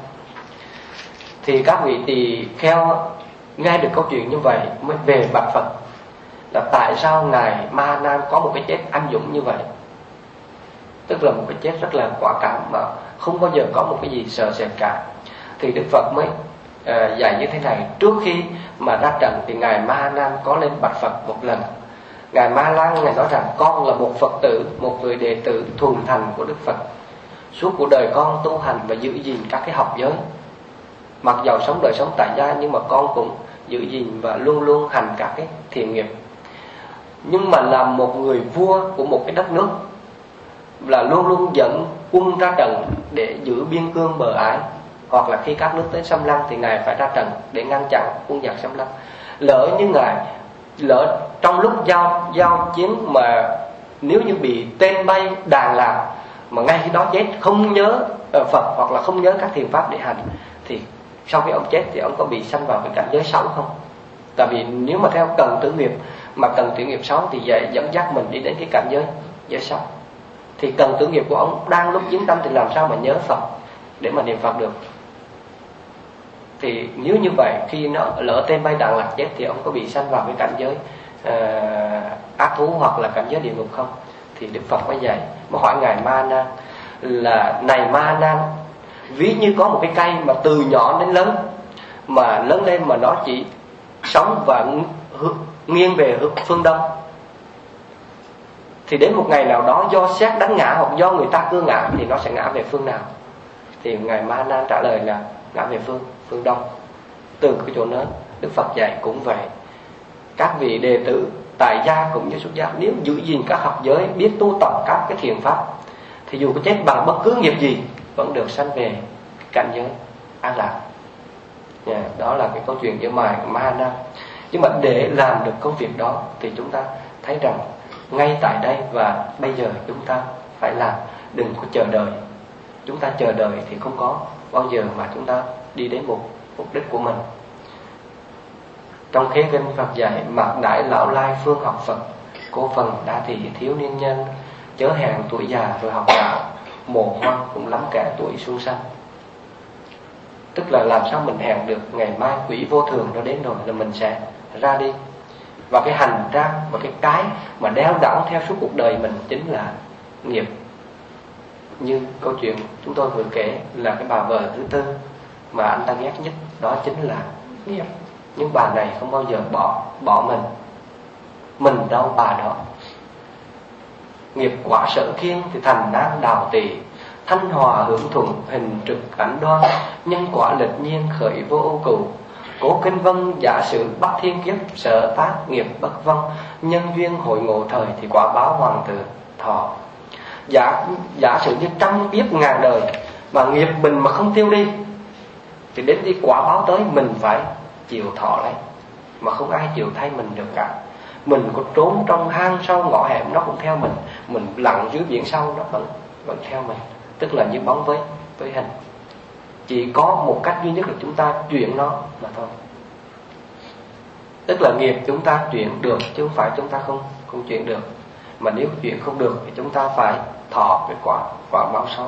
Thì các vị tỳ kheo nghe được câu chuyện như vậy mới về bạch Phật là tại sao ngài Mahanam có một cái chết anh dũng như vậy, tức là một cái chết rất là quả cảm mà không bao giờ có một cái gì sợ sệt cả. Thì Đức Phật mới dạy như thế này. Trước khi mà ra trận thì ngài Mahanam có lên bạch Phật một lần. Ngài Mahanam ngài nói rằng con là một Phật tử, một người đệ tử thuần thành của Đức Phật. Suốt cuộc đời con tu hành và giữ gìn các cái học giới. Mặc dầu sống đời sống tại gia nhưng mà con cũng giữ gìn và luôn luôn hành các cái thiện nghiệp. Nhưng mà làm một người vua của một cái đất nước là luôn luôn dẫn quân ra trận để giữ biên cương bờ ải, hoặc là khi các nước tới xâm lăng thì ngài phải ra trận để ngăn chặn quân giặc xâm lăng. Lỡ trong lúc giao chiến mà nếu như bị tên bay đàn lạc mà ngay khi đó chết, không nhớ Phật hoặc là không nhớ các thiền pháp để hành, thì sau khi ông chết thì ông có bị sanh vào cái cảnh giới xấu không? Tại vì nếu mà theo cần tử nghiệp, mà cần tử nghiệp xấu thì dẫn dắt mình đi đến cái cảnh giới xấu. Thì cần tử nghiệp của ông đang lúc chiến tâm thì làm sao mà nhớ Phật để mà niệm Phật được? Thì nếu như vậy, khi nó lỡ tên bay đạn lạc chết thì ông có bị sanh vào cái cảnh giới ác thú hoặc là cảnh giới địa ngục không? Thì Đức Phật mới dạy, mới hỏi ngài Mahanam là này Mahanam, ví như có một cái cây mà từ nhỏ đến lớn, mà lớn lên mà nó chỉ sống và nghiêng về hướng phương đông, thì đến một ngày nào đó do sét đánh ngã hoặc do người ta cưa ngã thì nó sẽ ngã về phương nào? Thì ngài Mahanam trả lời là ngã về phương đông. Từ cái chỗ đó Đức Phật dạy cũng vậy. Các vị đệ tử tại gia cũng như xuất gia, nếu giữ gìn các học giới, biết tu tập các cái thiền pháp, thì dù có chết bằng bất cứ nghiệp gì vẫn được sanh về cảnh giới an lạc. Đó là cái câu chuyện giữa Mahanam. Nhưng mà để làm được công việc đó thì chúng ta thấy rằng ngay tại đây và bây giờ chúng ta phải làm, đừng có chờ đợi. Chúng ta chờ đợi thì không có bao giờ mà chúng ta đi đến mục đích của mình. Trong khế kinh Phật dạy, mặc đại lão lai phương học Phật, cô phần đã thì thiếu niên nhân, chớ hẹn tuổi già rồi học đạo, mồ hoang cũng lắm kẻ tuổi xuân xanh. Tức là làm sao mình hẹn được ngày mai quỹ vô thường nó đến rồi là mình sẽ ra đi. Và cái hành trang và cái mà đeo đẳng theo suốt cuộc đời mình chính là nghiệp. Như câu chuyện chúng tôi vừa kể là cái bà vợ thứ tư mà anh ta ghét nhất, đó chính là nghiệp. Nhưng bà này không bao giờ bỏ mình đâu bà đó. Nghiệp quả sở kiên thì thành nan đào tỳ, thanh hòa hưởng thuận hình trực cảnh đoan, nhân quả lịch nhiên khởi vô ưu cừu. Cố kinh vân giả sử bắt thiên kiếp, sở tác nghiệp bất vân, nhân duyên hội ngộ thời thì quả báo hoàng tử thọ. Giả sử như trăm kiếp ngàn đời mà nghiệp mình mà không tiêu đi thì đến khi quả báo tới mình phải chịu thọ lấy, mà không ai chịu thay mình được cả. Mình có trốn trong hang sâu ngõ hẻm nó cũng theo mình lặn dưới biển sâu nó vẫn theo mình. Tức là như bóng với hình. Chỉ có một cách duy nhất là chúng ta chuyển nó mà thôi. Tức là nghiệp chúng ta chuyển được chứ không phải chúng ta không chuyển được. Mà nếu chuyển không được thì chúng ta phải thọ cái quả báo sau.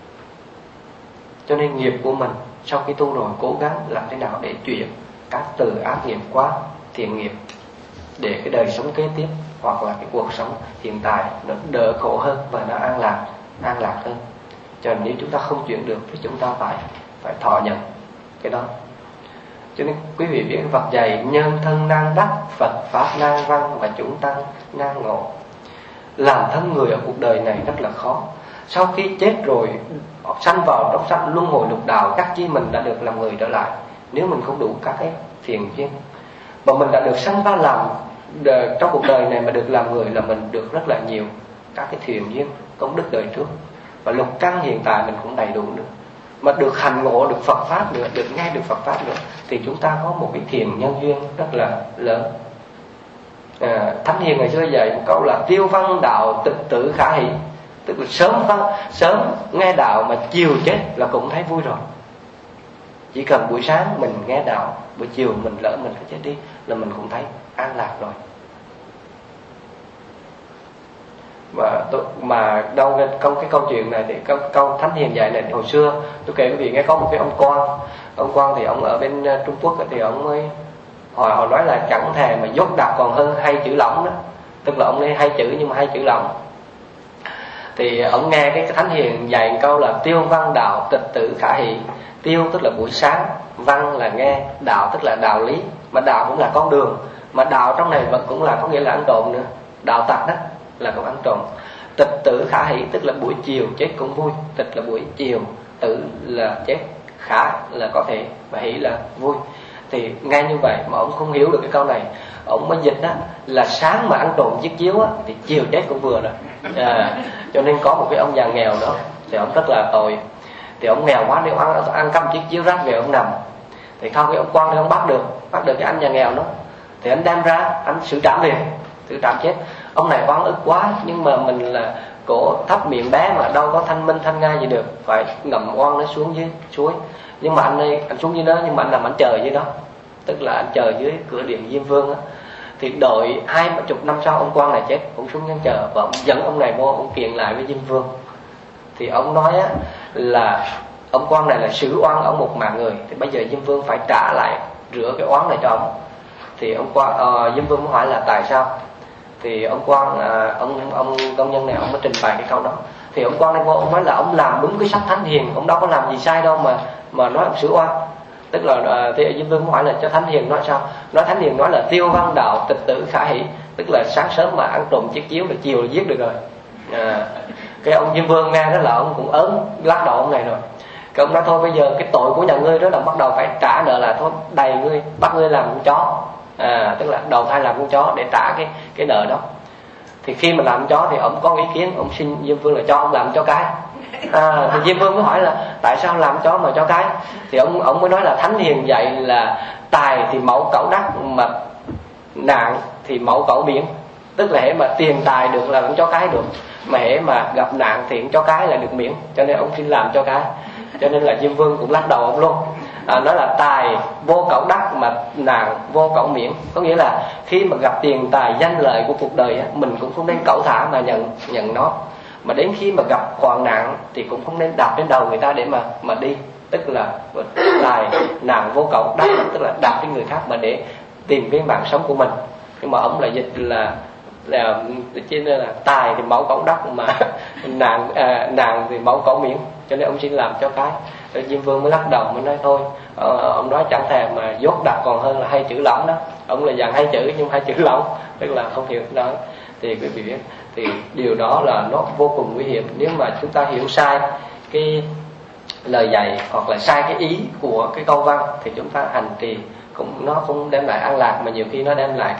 Cho nên nghiệp của mình sau khi tu rồi cố gắng làm thế nào để chuyển các từ ác nghiệp qua thiện nghiệp, để cái đời sống kế tiếp hoặc là cái cuộc sống hiện tại nó đỡ khổ hơn và nó an lạc hơn. Cho nên nếu chúng ta không chuyển được thì chúng ta phải thọ nhận cái đó. Cho nên quý vị biết Phật dạy nhân thân nan đắc, Phật pháp nan văn và chúng tăng nan ngộ. Làm thân người ở cuộc đời này rất là khó. Sau khi chết rồi sanh vào trong sanh luân hồi lục đạo, các chi mình đã được làm người trở lại nếu mình không đủ các cái thiện duyên. Mà mình đã được sanh ra làm trong cuộc đời này mà được làm người là mình được rất là nhiều các cái thiện duyên công đức đời trước, và lục căn hiện tại mình cũng đầy đủ nữa. Mà được hành ngộ được Phật pháp nữa, được nghe được Phật pháp nữa thì chúng ta có một cái thiện nhân duyên rất là lớn. Thánh Hiền ngày xưa dạy một câu là tiêu văn đạo tịch tử khả hỷ. Tức là sớm nghe đạo mà chiều chết là cũng thấy vui rồi. Chỉ cần buổi sáng mình nghe đạo, buổi chiều mình lỡ mình phải chết đi là mình cũng thấy an lạc rồi. Mà đâu trong cái câu chuyện này thì câu Thánh Hiền dạy này, hồi xưa tôi kể quý vị nghe, có một cái ông quan thì ông ở bên Trung Quốc thì ông mới họ nói là chẳng thèm mà dốt đặc còn hơn 2 chữ lỏng đó. Tức là ông lấy 2 chữ nhưng mà 2 chữ lỏng. Thì ông nghe cái Thánh Hiền dạy một câu là tiêu văn đạo tịch tử khả hỷ. Tiêu tức là buổi sáng, văn là nghe, đạo tức là đạo lý. Mà đạo cũng là con đường. Mà đạo trong này vẫn cũng là có nghĩa là ăn trộm nữa. Đạo tặc đó là cũng ăn trộm. Tịch tử khả hỷ tức là buổi chiều chết cũng vui. Tịch là buổi chiều, tử là chết, khả là có thể và hỷ là vui. Thì ngay như vậy mà ông không hiểu được cái câu này, ông mới dịch đó là sáng mà ăn trộm chiếc chiếu á, thì chiều chết cũng vừa rồi. Cho nên có một cái ông già nghèo đó thì ông rất là tội. Thì ông nghèo quá, nếu ăn cắp chiếc chiếu rác về ông nằm. Thì không, cái ông quan thì ông bắt được cái anh già nghèo đó. Thì anh đem ra, anh xử trảm liền, xử trảm chết. Ông này oan ức quá, nhưng mà mình là cổ thấp miệng bé mà đâu có thanh minh thanh nga gì được, phải ngậm oan nó xuống dưới suối. Nhưng mà anh xuống dưới đó, nhưng mà anh nằm anh chờ dưới đó, tức là anh chờ dưới cửa điện Diêm Vương á. Thì đợi 20 năm sau ông quan này chết, ông xuống nhân chờ và ông dẫn ông này vô, ông kiện lại với Diêm Vương. Thì ông nói á là ông quan này là xử oan ông một mạng người, thì bây giờ Diêm Vương phải trả lại, rửa cái oán này cho ông. Thì ông Diêm Vương mới hỏi là tại sao. Thì ông quan ông công nhân này ông mới trình bày cái câu đó. Thì ông quan này vô, ông nói là ông làm đúng cái sách Thánh Hiền, ông đâu có làm gì sai đâu mà nói ông xử oan. Tức là thì Diêm Vương hỏi là cho Thánh Hiền nói sao. Thánh Hiền nói là tiêu văn đạo tịch tử khả hỷ. Tức là sáng sớm mà ăn trộm chiếc chiếu là chiều là giết được rồi. Cái ông Diêm Vương nghe đó là ông cũng ớn lắc đầu ông này rồi. Cái ông nói thôi bây giờ cái tội của nhà ngươi đó là bắt đầu phải trả nợ, là thôi đầy ngươi, bắt ngươi làm con chó. Tức là đầu thai làm con chó để trả cái nợ đó. Thì khi mà làm chó thì ông có ý kiến, ông xin Diêm Vương là cho ông làm chó cái. Thì Diêm Vương mới hỏi là tại sao làm chó mà chó cái. Thì ông mới nói là Thánh Hiền dạy là tài thì mẫu cẩu đắc, mà nạn thì mẫu cẩu biển. Tức là hễ mà tiền tài được là con chó cái được, mà hễ mà gặp nạn thì con chó cái là được miễn. Cho nên ông xin làm chó cái. Cho nên là Diêm Vương cũng lắc đầu ông luôn. Nói là tài vô cẩu đắc mà nạn vô cẩu miễn. Có nghĩa là khi mà gặp tiền tài danh lợi của cuộc đời á, mình cũng không nên cẩu thả mà nhận nó. Mà đến khi mà gặp hoạn nạn thì cũng không nên đạp lên đầu người ta để mà đi, tức là tài nạn vô cầu đắc, tức là đạp lên người khác mà để tìm cái mạng sống của mình. Nhưng mà ông là dịch là cho nên là tài thì máu cống đất, mà nạn thì máu cống miệng, cho nên ông xin làm cho cái. Rồi Diêm Vương mới lắc đầu mới nói thôi, ông nói chẳng thèm mà dốt đặt còn hơn là 2 chữ lỏng đó. Ông là dàn 2 chữ nhưng 2 chữ lỏng, tức là không hiểu nói. Thì quý vị biết, thì điều đó là nó vô cùng nguy hiểm. Nếu mà chúng ta hiểu sai cái lời dạy hoặc là sai cái ý của cái câu văn thì chúng ta hành trì nó không đem lại an lạc, mà nhiều khi nó đem lại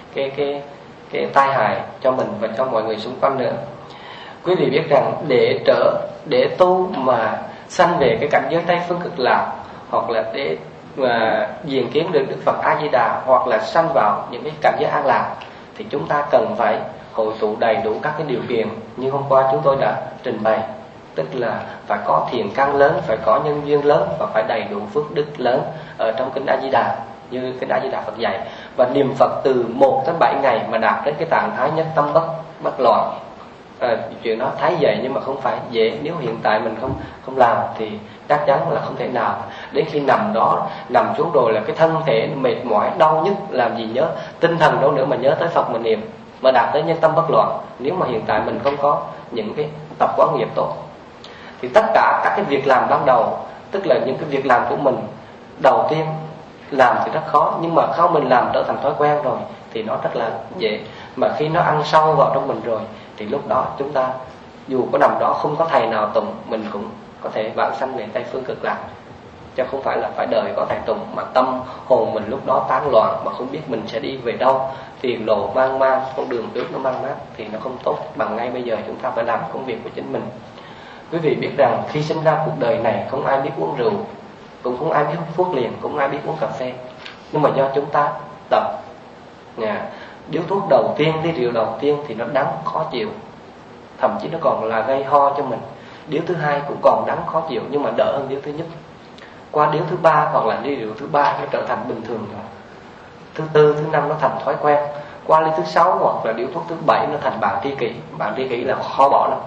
cái tai hại cho mình và cho mọi người xung quanh nữa. Quý vị biết rằng để tu mà sanh về cái cảnh giới Tây Phương Cực Lạc, hoặc là để mà diện kiến được Đức Phật A Di Đà, hoặc là sanh vào những cái cảnh giới an lạc, thì chúng ta cần phải hội tụ đầy đủ các cái điều kiện như hôm qua chúng tôi đã trình bày. Tức là phải có thiện căn lớn, phải có nhân duyên lớn, và phải đầy đủ phước đức lớn ở trong kinh A Di Đà, như kinh A Di Đà Phật dạy. Và niệm Phật từ 1 tới 7 ngày mà đạt đến cái trạng thái nhất tâm bất loạn. Chuyện đó thấy vậy nhưng mà không phải dễ. Nếu hiện tại mình không làm thì chắc chắn là không thể nào. Đến khi nằm xuống rồi là cái thân thể mệt mỏi đau nhức, làm gì nhớ tinh thần đâu nữa mà nhớ tới Phật mà niệm, mà đạt tới nhân tâm bất loạn. Nếu mà hiện tại mình không có những cái tập quán nghiệp tốt, thì tất cả các cái việc làm ban đầu, tức là những cái việc làm của mình đầu tiên làm thì rất khó, nhưng mà khi mình làm trở thành thói quen rồi thì nó rất là dễ. Mà khi nó ăn sâu vào trong mình rồi thì lúc đó chúng ta dù có nằm đó không có thầy nào tụng, mình cũng có thể vãng sanh về Tây Phương Cực Lạc, chứ không phải là phải đợi có thầy tụng. Mà tâm hồn mình lúc đó tán loạn mà không biết mình sẽ đi về đâu, tiền lộ mang con đường trước nó mang mát, thì nó không tốt bằng ngay bây giờ chúng ta phải làm công việc của chính mình. Quý vị biết rằng khi sinh ra cuộc đời này không ai biết uống rượu, cũng không ai biết hút thuốc liền, cũng không ai biết uống cà phê. Nhưng mà do chúng ta tập điếu thuốc đầu tiên, ly rượu đầu tiên thì nó đắng khó chịu, thậm chí nó còn là gây ho cho mình. Điếu thứ hai cũng còn đắng khó chịu nhưng mà đỡ hơn điếu thứ nhất. Qua điếu thứ ba hoặc là ly rượu thứ ba nó trở thành bình thường rồi. Thứ tư, thứ năm nó thành thói quen. Qua ly thứ 6 hoặc là điếu thuốc thứ 7 nó thành bạn tri kỷ. Bạn tri kỷ là khó bỏ lắm.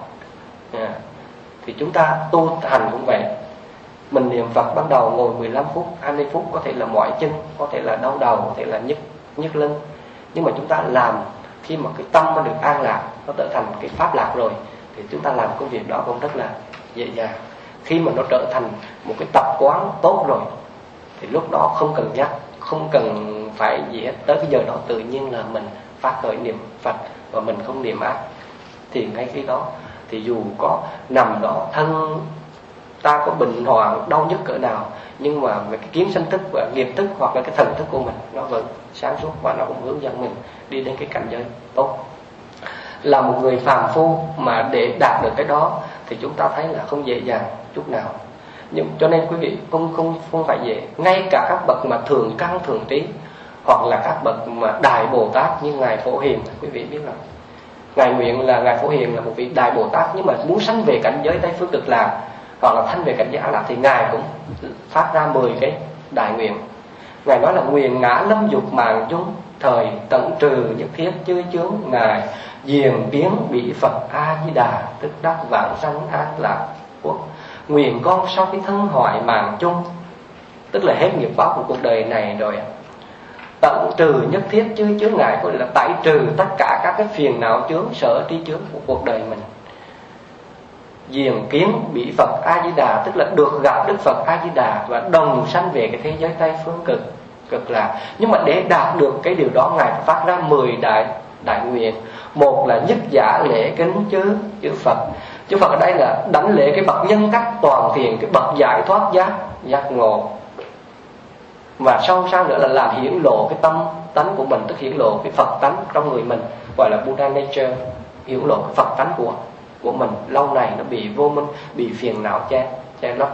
Thì chúng ta tu hành cũng vậy. Mình niệm Phật ban đầu ngồi 15 phút, 20 phút, có thể là mỏi chân, có thể là đau đầu, có thể là nhức lưng. Nhưng mà chúng ta làm khi mà cái tâm nó được an lạc, nó trở thành cái pháp lạc rồi, thì chúng ta làm công việc đó cũng rất là dễ dàng. Khi mà nó trở thành một cái tập quán tốt rồi thì lúc đó không cần nhắc, không cần phải gì hết. Tới cái giờ đó tự nhiên là mình phát khởi niệm Phật và mình không niệm ác. Thì ngay khi đó thì dù có nằm đó thân ta có bệnh hoạn đau nhức cỡ nào, nhưng mà về cái kiến sanh thức và nghiệp thức hoặc là cái thần thức của mình nó vẫn sáng suốt và nó cũng hướng dẫn mình đi đến cái cảnh giới tốt. Là một người phàm phu mà để đạt được cái đó thì chúng ta thấy là không dễ dàng chút nào. Nhưng cho nên quý vị không phải dễ. Ngay cả các bậc mà thường căn thường trí, hoặc là các bậc mà đại Bồ Tát như ngài Phổ Hiền, quý vị biết là ngài nguyện là ngài Phổ Hiền là một vị đại Bồ Tát, nhưng mà muốn sanh về cảnh giới Tây Phương Cực Lạc hoặc là thanh về cảnh giới An Lạc thì ngài cũng phát ra 10 cái đại nguyện. Ngài nói là nguyện ngã lâm dục mạng chúng, thời tận trừ nhất thiết chư chướng, ngài diền biến bị Phật A Di Đà, tức đắc vãng sanh an lạc quốc. Nguyện con sau cái thân hoại mạng chung, tức là hết nghiệp báo của cuộc đời này rồi, tận trừ nhất thiết chư chướng ngại, có nghĩa là tẩy trừ tất cả các cái phiền não chướng, sở tri chướng của cuộc đời mình. Diền kiến bị Phật A Di Đà, tức là được gặp Đức Phật A Di Đà và đồng sanh về cái thế giới Tây Phương cực lạc. Nhưng mà để đạt được cái điều đó, ngài phát ra 10 đại nguyện. Một là nhất giả lễ kính chư Phật. Chư Phật ở đây là đảnh lễ cái bậc nhân cách toàn thiện, cái bậc giải thoát giác ngộ. Và song song nữa là làm hiển lộ cái tâm tánh của mình, tức hiển lộ cái Phật tánh trong người mình, gọi là Buddha nature, hiển lộ cái Phật tánh của mình lâu này nó bị vô minh, bị phiền não che lấp.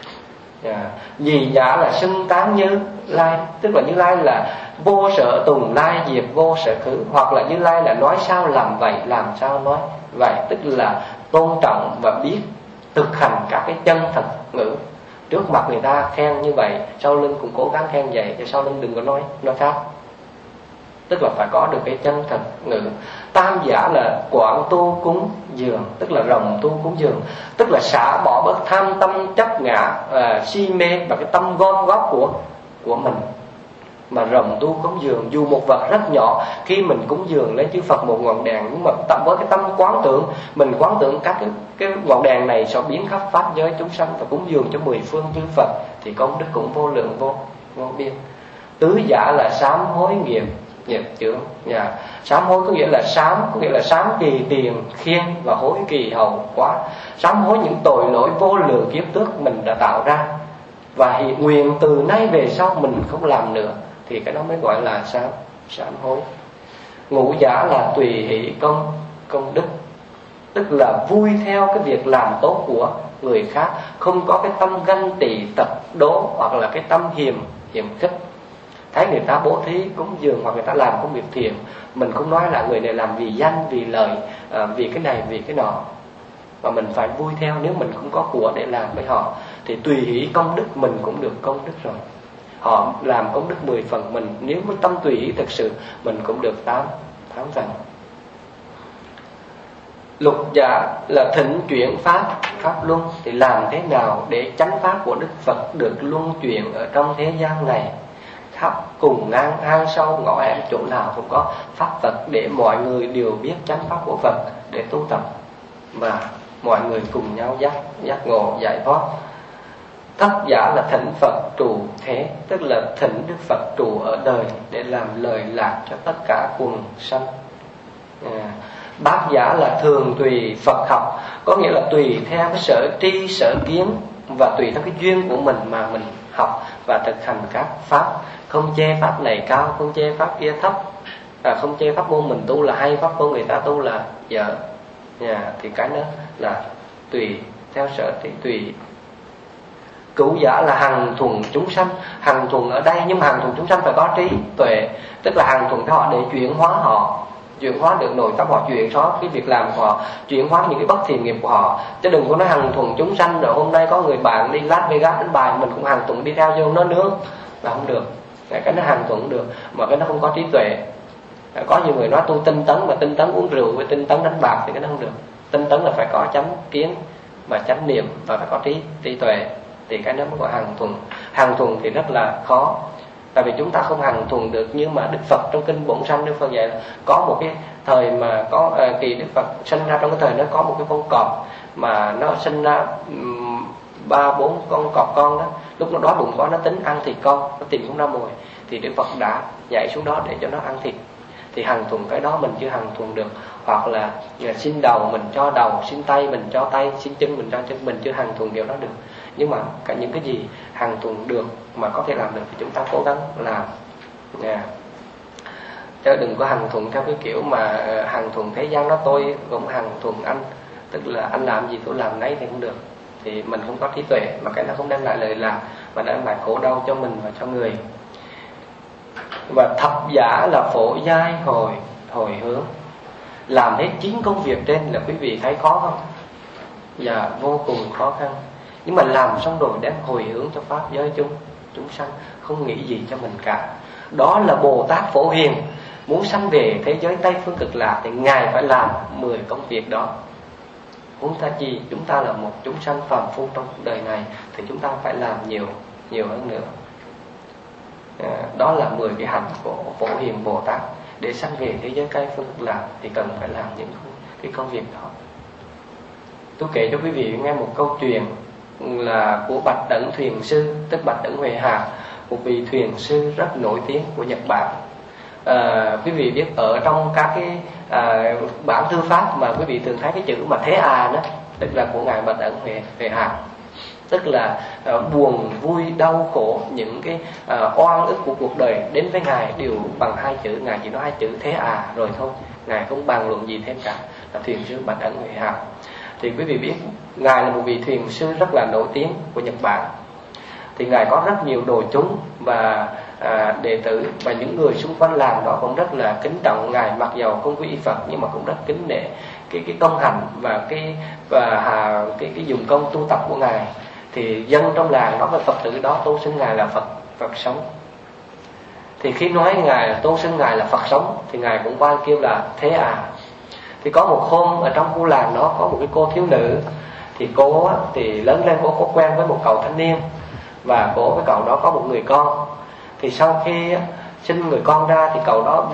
Vì giả là xưng tán Như Lai, tức là Như Lai là vô sở tùng lai diệt vô sở khứ, hoặc là Như Lai là nói sao làm vậy, làm sao nói vậy, tức là tôn trọng và biết thực hành các cái chân thật ngữ. Trước mặt người ta khen như vậy, sau lưng cũng cố gắng khen vậy, cho sau lưng đừng có nói khác. tức là phải có được cái chân thật ngữ. Tam giả là quảng tu cúng dường, tức là rồng tu cúng dường, tức là xả bỏ bớt tham tâm chấp ngã, si mê và cái tâm gom góp của mình. Mà rồng tu cúng dường, dù một vật rất nhỏ, khi mình cúng dường lên chư Phật một ngọn đèn, nhưng mà với cái tâm quán tưởng, mình quán tưởng các cái ngọn đèn này sẽ biến khắp pháp giới chúng sanh và cúng dường cho 10 phương chư Phật, thì công đức cũng vô lượng vô biên. Tứ giả là sám hối nghiệp chướng. Sám hối có nghĩa là sám kỳ tiền khiên và hối kỳ hậu quá. Sám hối những tội lỗi vô lượng kiếp trước mình đã tạo ra, và hiện nguyện từ nay về sau mình không làm nữa, thì cái đó mới gọi là sám hối. Ngũ giả là tùy hỷ công đức, tức là vui theo cái việc làm tốt của người khác, không có cái tâm ganh tị tập đố hoặc là cái tâm hiềm khích. Thấy người ta bố thí cúng dường hoặc người ta làm công việc thiện, mình không nói là người này làm vì danh, vì lợi, vì cái này vì cái nọ, mà mình phải vui theo. Nếu mình không có của để làm với họ thì tùy hỷ công đức, mình cũng được công đức rồi. Họ làm công đức 10 phần, mình nếu có tâm tùy hỷ thực sự, mình cũng được 8 phần. Lục giả là thỉnh chuyển pháp luân, thì làm thế nào để chánh pháp của Đức Phật được luân chuyển ở trong thế gian này, khắp cùng ngang hang sâu ngõ hẻm, chỗ nào cũng có pháp Phật, để mọi người đều biết chánh pháp của Phật để tu tập, mà mọi người cùng nhau giác ngộ giải thoát. Thất giả là thỉnh Phật trụ thế, tức là thỉnh Đức Phật trụ ở đời để làm lời lạc cho tất cả quần sanh. Bát giả là thường tùy Phật học, có nghĩa là tùy theo cái sở tri sở kiến và tùy theo cái duyên của mình mà mình học và thực hành các pháp, không chê pháp này cao, không chê pháp kia thấp, không chê pháp môn mình tu là hay, pháp môn người ta tu là dở. Thì cái đó là tùy theo sở tri tùy. Cửu giả là hằng thuần chúng sanh, hằng thuần ở đây, nhưng mà hằng thuần chúng sanh phải có trí tuệ, tức là hằng thuần theo họ để chuyển hóa được nội tâm họ, chuyển hóa cái việc làm của họ, chuyển hóa những cái bất thiện nghiệp của họ. Chứ đừng có nói hằng thuần chúng sanh rồi hôm nay có người bạn đi Las Vegas đánh bài, mình cũng hằng thuần đi theo vô nó nướng là không được. Cái nó hằng thuần cũng được, mà cái nó không có trí tuệ. Có nhiều người nói tu tinh tấn, mà tinh tấn uống rượu với tinh tấn đánh bạc thì cái nó không được. Tinh tấn là phải có chánh kiến và chánh niệm và phải có trí tuệ, thì cái đó mới gọi hằng thuần. Hằng thuần thì rất là khó, tại vì chúng ta không hằng thuần được. Nhưng mà Đức Phật trong kinh Bổn Sanh, Đức Phật dạy là có một cái thời mà có kỳ Đức Phật sinh ra, trong cái thời nó có một cái con cọp mà nó sinh ra 3-4 con cọp con đó. Lúc nó đói bụng quá, nó tính ăn thịt con, nó tìm không ra mồi, thì Đức Phật đã nhảy xuống đó để cho nó ăn thịt. Thì hằng thuần cái đó mình chưa hằng thuần được. Hoặc là xin đầu mình cho đầu, xin tay mình cho tay, xin chân mình cho chân, mình chưa hằng thuần điều đó được. Nhưng mà cả những cái gì hằng thuần được mà có thể làm được thì chúng ta cố gắng làm chứ đừng có hằng thuần theo cái kiểu mà hằng thuần thế gian đó, tôi cũng hằng thuần anh, tức là anh làm gì tôi làm nấy thì không được. Thì mình không có trí tuệ, mà cái nó không đem lại lợi lạc mà đem lại khổ đau cho mình và cho người. Và thập giả là phổ giai hồi hướng, làm hết 9 công việc trên là quý vị thấy khó không? Dạ vô cùng khó khăn. Nhưng mà làm xong rồi đem hồi hướng cho pháp giới chúng sanh, không nghĩ gì cho mình cả. Đó là Bồ Tát Phổ Hiền muốn sanh về thế giới Tây Phương Cực Lạc thì Ngài phải làm 10 công việc đó. Huống ta chi chúng ta là một chúng sanh phàm phu trong cuộc đời này thì chúng ta phải làm nhiều hơn nữa. Đó là 10 cái hạnh của Phổ Hiền Bồ Tát để sanh về thế giới Tây Phương Cực Lạc thì cần phải làm những cái công việc đó. Tôi kể cho quý vị nghe một câu chuyện là của Bạch Đẳng Thuyền Sư, tức Bạch Đẳng Huệ Hà, một vị thuyền sư rất nổi tiếng của Nhật Bản. Quý vị biết ở trong các cái bản thư pháp mà quý vị thường thấy cái chữ mà Thế À đó, tức là của ngài Bạch Đẳng Huệ Hà, tức là buồn vui đau khổ, những cái oan ức của cuộc đời đến với ngài đều bằng 2 chữ. Ngài chỉ nói 2 chữ Thế À rồi thôi, ngài không bàn luận gì thêm cả, là thuyền sư Bạch Đẳng Huệ Hà. Thì quý vị biết ngài là một vị thuyền sư rất là nổi tiếng của Nhật Bản. Thì ngài có rất nhiều đồ chúng và đệ tử, và những người xung quanh làng đó cũng rất là kính trọng ngài, mặc dầu không quy y Phật nhưng mà cũng rất kính nể cái công hành và cái dùng công tu tập của ngài. Thì dân trong làng nói với Phật tử đó tôn xưng ngài là Phật sống. Thì khi nói ngài tôn xưng ngài là Phật sống thì ngài cũng qua kêu là thế à. Thì có một hôm ở trong khu làng đó có một cái cô thiếu nữ, thì cô thì lớn lên cô có quen với một cậu thanh niên, và cô với cậu đó có một người con. Thì sau khi sinh người con ra thì cậu đó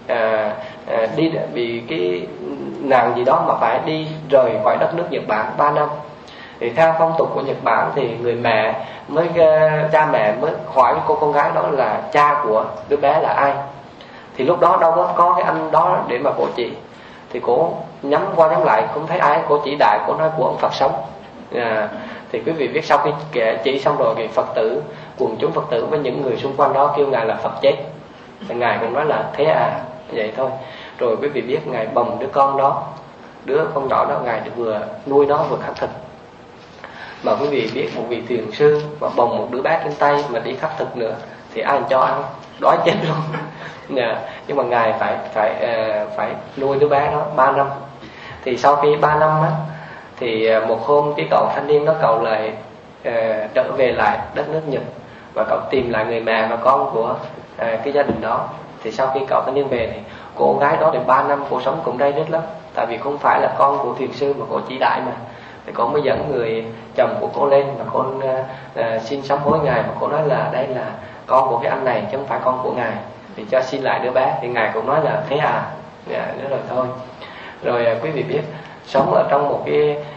bị cái nạn gì đó mà phải đi rời khỏi đất nước Nhật Bản 3 năm. Thì theo phong tục của Nhật Bản thì người mẹ cha mẹ mới hỏi cô con gái đó là cha của đứa bé là ai. Thì lúc đó đâu có cái anh đó để mà cô chỉ. Thì cô nhắm qua nhắm lại không thấy ai, cô chỉ đại, cô nói của ông Phật sống. Thì quý vị biết sau khi chỉ xong rồi thì Phật tử, quần chúng Phật tử với những người xung quanh đó kêu ngài là Phật chết. Thì ngài cũng nói là thế à, vậy thôi. Rồi quý vị biết ngài bồng đứa con đó, đứa con nhỏ đó ngài vừa nuôi nó vừa khắc thực. Mà quý vị biết một vị thiền sư mà bồng một đứa bé trên tay mà đi khắc thực nữa thì ai cho ăn, đói chết luôn. Nhưng mà ngài phải nuôi đứa bé đó 3 năm. Thì sau khi 3 năm thì một hôm cái cậu thanh niên đó cậu lại trở về lại đất nước Nhật, và cậu tìm lại người mẹ và con của cái gia đình đó. Thì sau khi cậu thanh niên về thì cô gái đó thì 3 năm cô sống cũng đây rất lắm, tại vì không phải là con của thiền sư mà cô chỉ đại mà. Thì cô mới dẫn người chồng của cô lên và cô xin sám hối ngài, và cô nói là đây là con của cái anh này chứ không phải con của ngài, thì cho xin lại đứa bé. Thì ngài cũng nói là thế à, nữa rồi thôi. Rồi quý vị biết sống ở trong một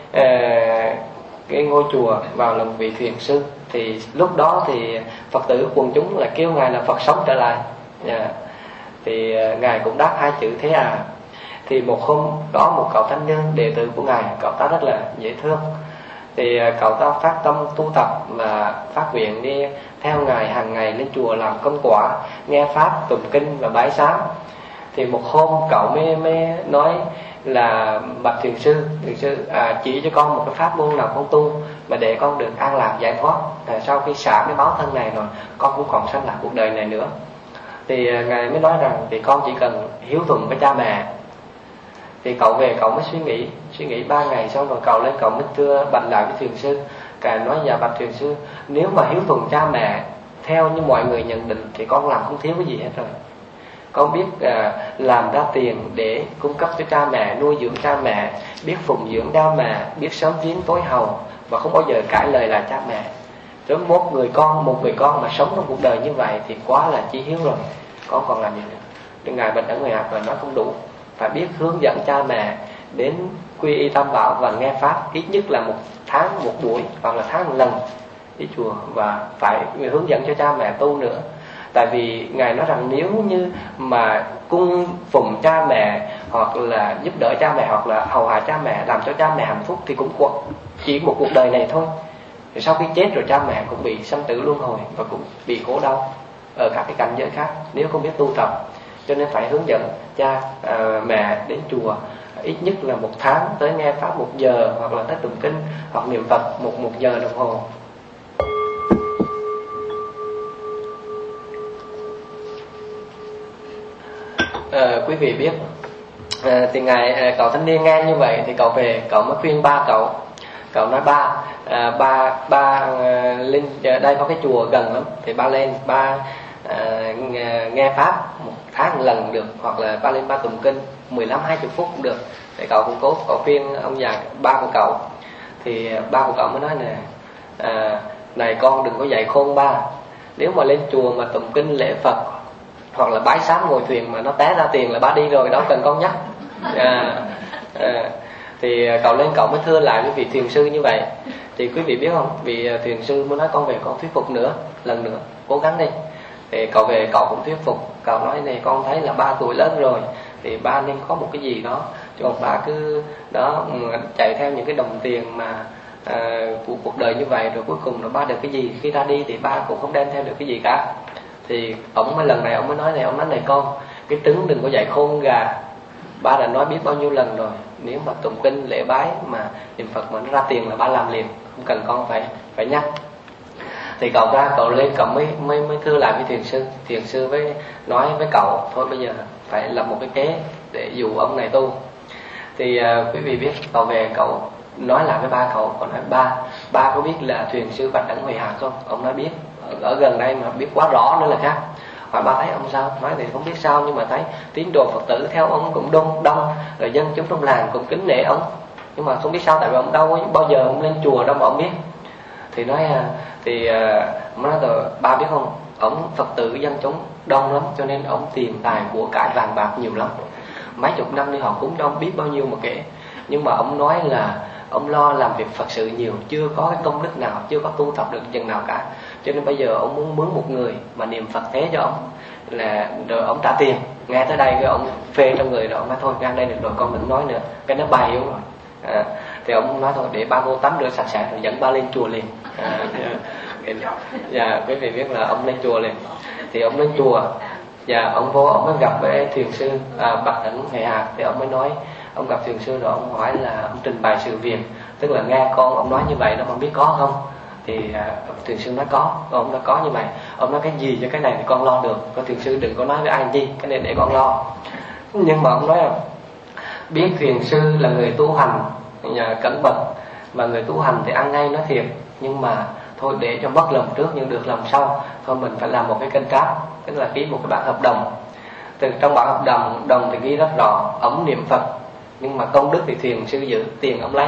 cái ngôi chùa vào làm vị thiền sư, thì lúc đó thì Phật tử quần chúng là kêu ngài là Phật sống trở lại. Thì ngài cũng đáp 2 chữ thế à. Thì một hôm có một cậu thanh niên đệ tử của ngài, cậu ta rất là dễ thương. Thì cậu ta phát tâm tu tập và phát nguyện đi theo ngài hàng ngày lên chùa làm công quả, nghe pháp, tụng kinh và bái sám. Thì một hôm cậu mới nói là bạch thiền sư chỉ cho con một cái pháp môn nào con tu mà để con được an lạc giải thoát. Sau khi xả cái báo thân này rồi con cũng còn sanh lạc cuộc đời này nữa. Thì ngài mới nói rằng thì con chỉ cần hiếu thuận với cha mẹ. Thì cậu về cậu mới suy nghĩ 3 ngày, xong rồi cậu lên cậu mới thưa bạch lại với thiền sư. Cậu nói dạ bạch thiền sư, nếu mà hiếu thuận cha mẹ theo như mọi người nhận định thì con làm không thiếu cái gì hết rồi. Con biết làm ra tiền để cung cấp cho cha mẹ, nuôi dưỡng cha mẹ, biết phụng dưỡng cha mẹ, biết sớm giếng tối hầu, và không bao giờ cãi lời là cha mẹ. Rồi một người con mà sống trong cuộc đời như vậy thì quá là chí hiếu rồi, con còn làm gì nữa. Thì ngài Bạch Đẳng Huệ Hạc là nói không đủ, phải biết hướng dẫn cha mẹ đến quy y tam bảo và nghe pháp ít nhất là 1 tháng 1 buổi, hoặc là tháng 1 lần đi chùa, và phải hướng dẫn cho cha mẹ tu nữa. Tại vì ngài nói rằng nếu như mà cung phụng cha mẹ, hoặc là giúp đỡ cha mẹ, hoặc là hầu hạ cha mẹ, làm cho cha mẹ hạnh phúc thì cũng chỉ một cuộc đời này thôi. Thì sau khi chết rồi cha mẹ cũng bị sanh tử luân hồi và cũng bị khổ đau ở các cái cảnh giới khác nếu không biết tu tập. Cho nên phải hướng dẫn cha mẹ đến chùa ít nhất là 1 tháng, tới nghe pháp 1 giờ, hoặc là tới tụng kinh hoặc niệm Phật một giờ đồng hồ. Quý vị biết thì ngài cậu thanh niên nghe như vậy thì cậu về cậu mới khuyên ba cậu. Cậu nói ba lên đây có cái chùa gần lắm, thì ba lên nghe pháp 1 tháng 1 lần được, hoặc là ba lên ba tụng kinh 15-20 phút cũng được. Thì cậu cũng cố cậu khuyên ông già ba của cậu. Thì ba của cậu mới nói nè, này con đừng có dạy khôn ba. Nếu mà lên chùa mà tụng kinh lễ Phật hoặc là bái sám ngồi thuyền mà nó té ra tiền là ba đi rồi, đâu cần con nhắc. Thì cậu lên cậu mới thưa lại với vị thiền sư như vậy. Thì quý vị biết không, vị thiền sư muốn nói con về con thuyết phục nữa, lần nữa, cố gắng đi. Thì cậu về cậu cũng thuyết phục. Cậu nói này, con thấy là ba tuổi lớn rồi thì ba nên có một cái gì đó, chứ còn ba cứ đó chạy theo những cái đồng tiền mà của cuộc đời như vậy, rồi cuối cùng là ba được cái gì, khi ra đi thì ba cũng không đem theo được cái gì cả. Thì ông mới lần này ông mới nói này, ông nói này con, cái trứng đừng có dạy khôn gà. Ba đã nói biết bao nhiêu lần rồi, nếu mà tụng kinh lễ bái mà niệm Phật mà nó ra tiền là ba làm liền, không cần con phải nhắc. Thì cậu ra cậu lên cậu mới thưa lại với thiền sư. Thiền sư với nói với cậu thôi bây giờ phải lập một cái kế để dụ ông này tu. Thì quý vị biết cậu về cậu nói lại với ba cậu, còn nói ba có biết là thiền sư Bạch Đẳng Huệ Hạc không? Ông nói biết, ở gần đây mà biết quá rõ nữa là khác. hỏi ba thấy ông sao? Nói thì không biết sao, nhưng mà thấy tín đồ Phật tử theo ông cũng đông, rồi dân chúng trong làng cũng kính nể ông, nhưng mà không biết sao, tại vì ông đâu có bao giờ ông lên chùa đâu mà ông biết. Thì nói ông nói rồi ba biết không, ông Phật tử dân chúng đông lắm, cho nên ông tiền tài của cải vàng bạc nhiều lắm, mấy chục năm đi họ cúng cho ông biết bao nhiêu mà kể. Nhưng mà ông nói là ông lo làm việc Phật sự nhiều, chưa có cái công đức nào, chưa có tu tập được chừng nào cả, cho nên bây giờ ông muốn mướn một người mà niệm Phật thế cho ông, là rồi ông trả tiền. Nghe tới đây cái ông phê trong người rồi, ông nói thôi ngang đây được rồi, con đừng nói nữa, cái nó bay đúng rồi. Thì ông nói thôi để ba cô tắm rửa sạch sẽ rồi dẫn ba lên chùa liền. Dạ quý vị biết là ông lên chùa liền. Thì ông lên chùa và ông vô, ông mới gặp với thiền sư Bạch Ẩn Huệ Hạc. Thì ông mới nói, ông gặp thiền sư rồi ông hỏi là ông trình bày sự việc, tức là nghe con ông nói như vậy nó không biết có không. Thì thiền sư nói có, ông nói có như vậy. Ông nói cái gì cho cái này thì con lo được, con thiền sư đừng có nói với ai gì, cái này để con lo. Nhưng mà ông nói là biết thiền sư là người tu hành cẩn mật, mà người tu hành thì ăn ngay nói thiệt, nhưng mà thôi để cho mất lòng trước nhưng được lòng sau, thôi mình phải làm một cái kênh tráp, tức là ký một cái bản hợp đồng. Từ trong bản hợp đồng thì ghi rất rõ ông niệm Phật, nhưng mà công đức thì thiền sư giữ, tiền ông lấy.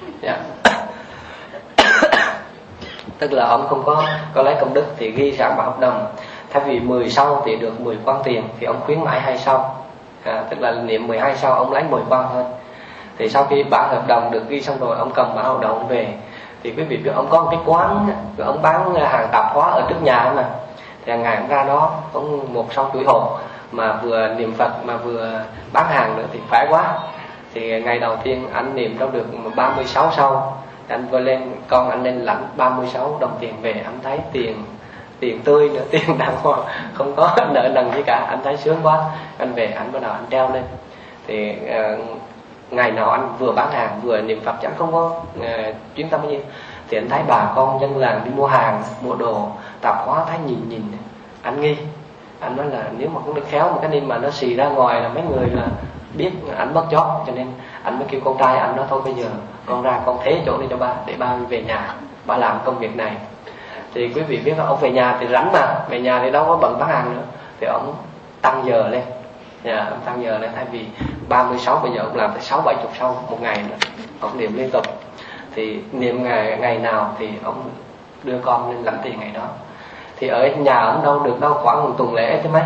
Tức là ông không có lấy công đức, thì ghi sẵn bản hợp đồng thay vì 10 sau thì được 10 quan tiền, thì ông khuyến mãi 2 sau, tức là niệm 12 sau ông lấy 10 quan thôi. Thì sau khi bản hợp đồng được ghi xong rồi, ông cầm bản hợp đồng về. Thì quý vị biết ông có một cái quán, ông bán hàng tạp hóa ở trước nhà mà. Thì hàng ngày ông ra đó, ông một xong chuỗi hộp, mà vừa niệm Phật mà vừa bán hàng nữa thì khỏe quá. Thì ngày đầu tiên anh niệm đâu được 36 sau, anh vừa lên con anh lên lãnh 36 đồng tiền về, anh thấy tiền tươi nữa, tiền đàng hoàng, không có nợ nần gì cả, anh thấy sướng quá. Anh về anh bắt đầu anh treo lên. Thì ngày nào anh vừa bán hàng vừa niệm Phật, chẳng không có chuyên tâm gì. Thì anh thấy bà con dân làng đi mua hàng, mua đồ tạp hóa, thấy nhìn anh nghi. Anh nói là nếu mà không được khéo một cái nên mà nó xì ra ngoài là mấy người là biết anh mất chót, cho nên anh mới kêu con trai anh nói thôi bây giờ con ra con thế chỗ này cho ba, để ba về nhà ba làm công việc này. Thì quý vị biết là ông về nhà thì rảnh mà, về nhà thì đâu có bận bán hàng nữa, thì ông tăng giờ lên. Ông tăng giờ lên, thay vì 36 bây giờ ông làm tới 60-70 sau một ngày nữa, ông niệm liên tục. Thì niệm ngày nào thì ông đưa con lên lãnh tiền ngày đó. Thì ở nhà ông đâu được đâu, khoảng một tuần lễ chứ mấy.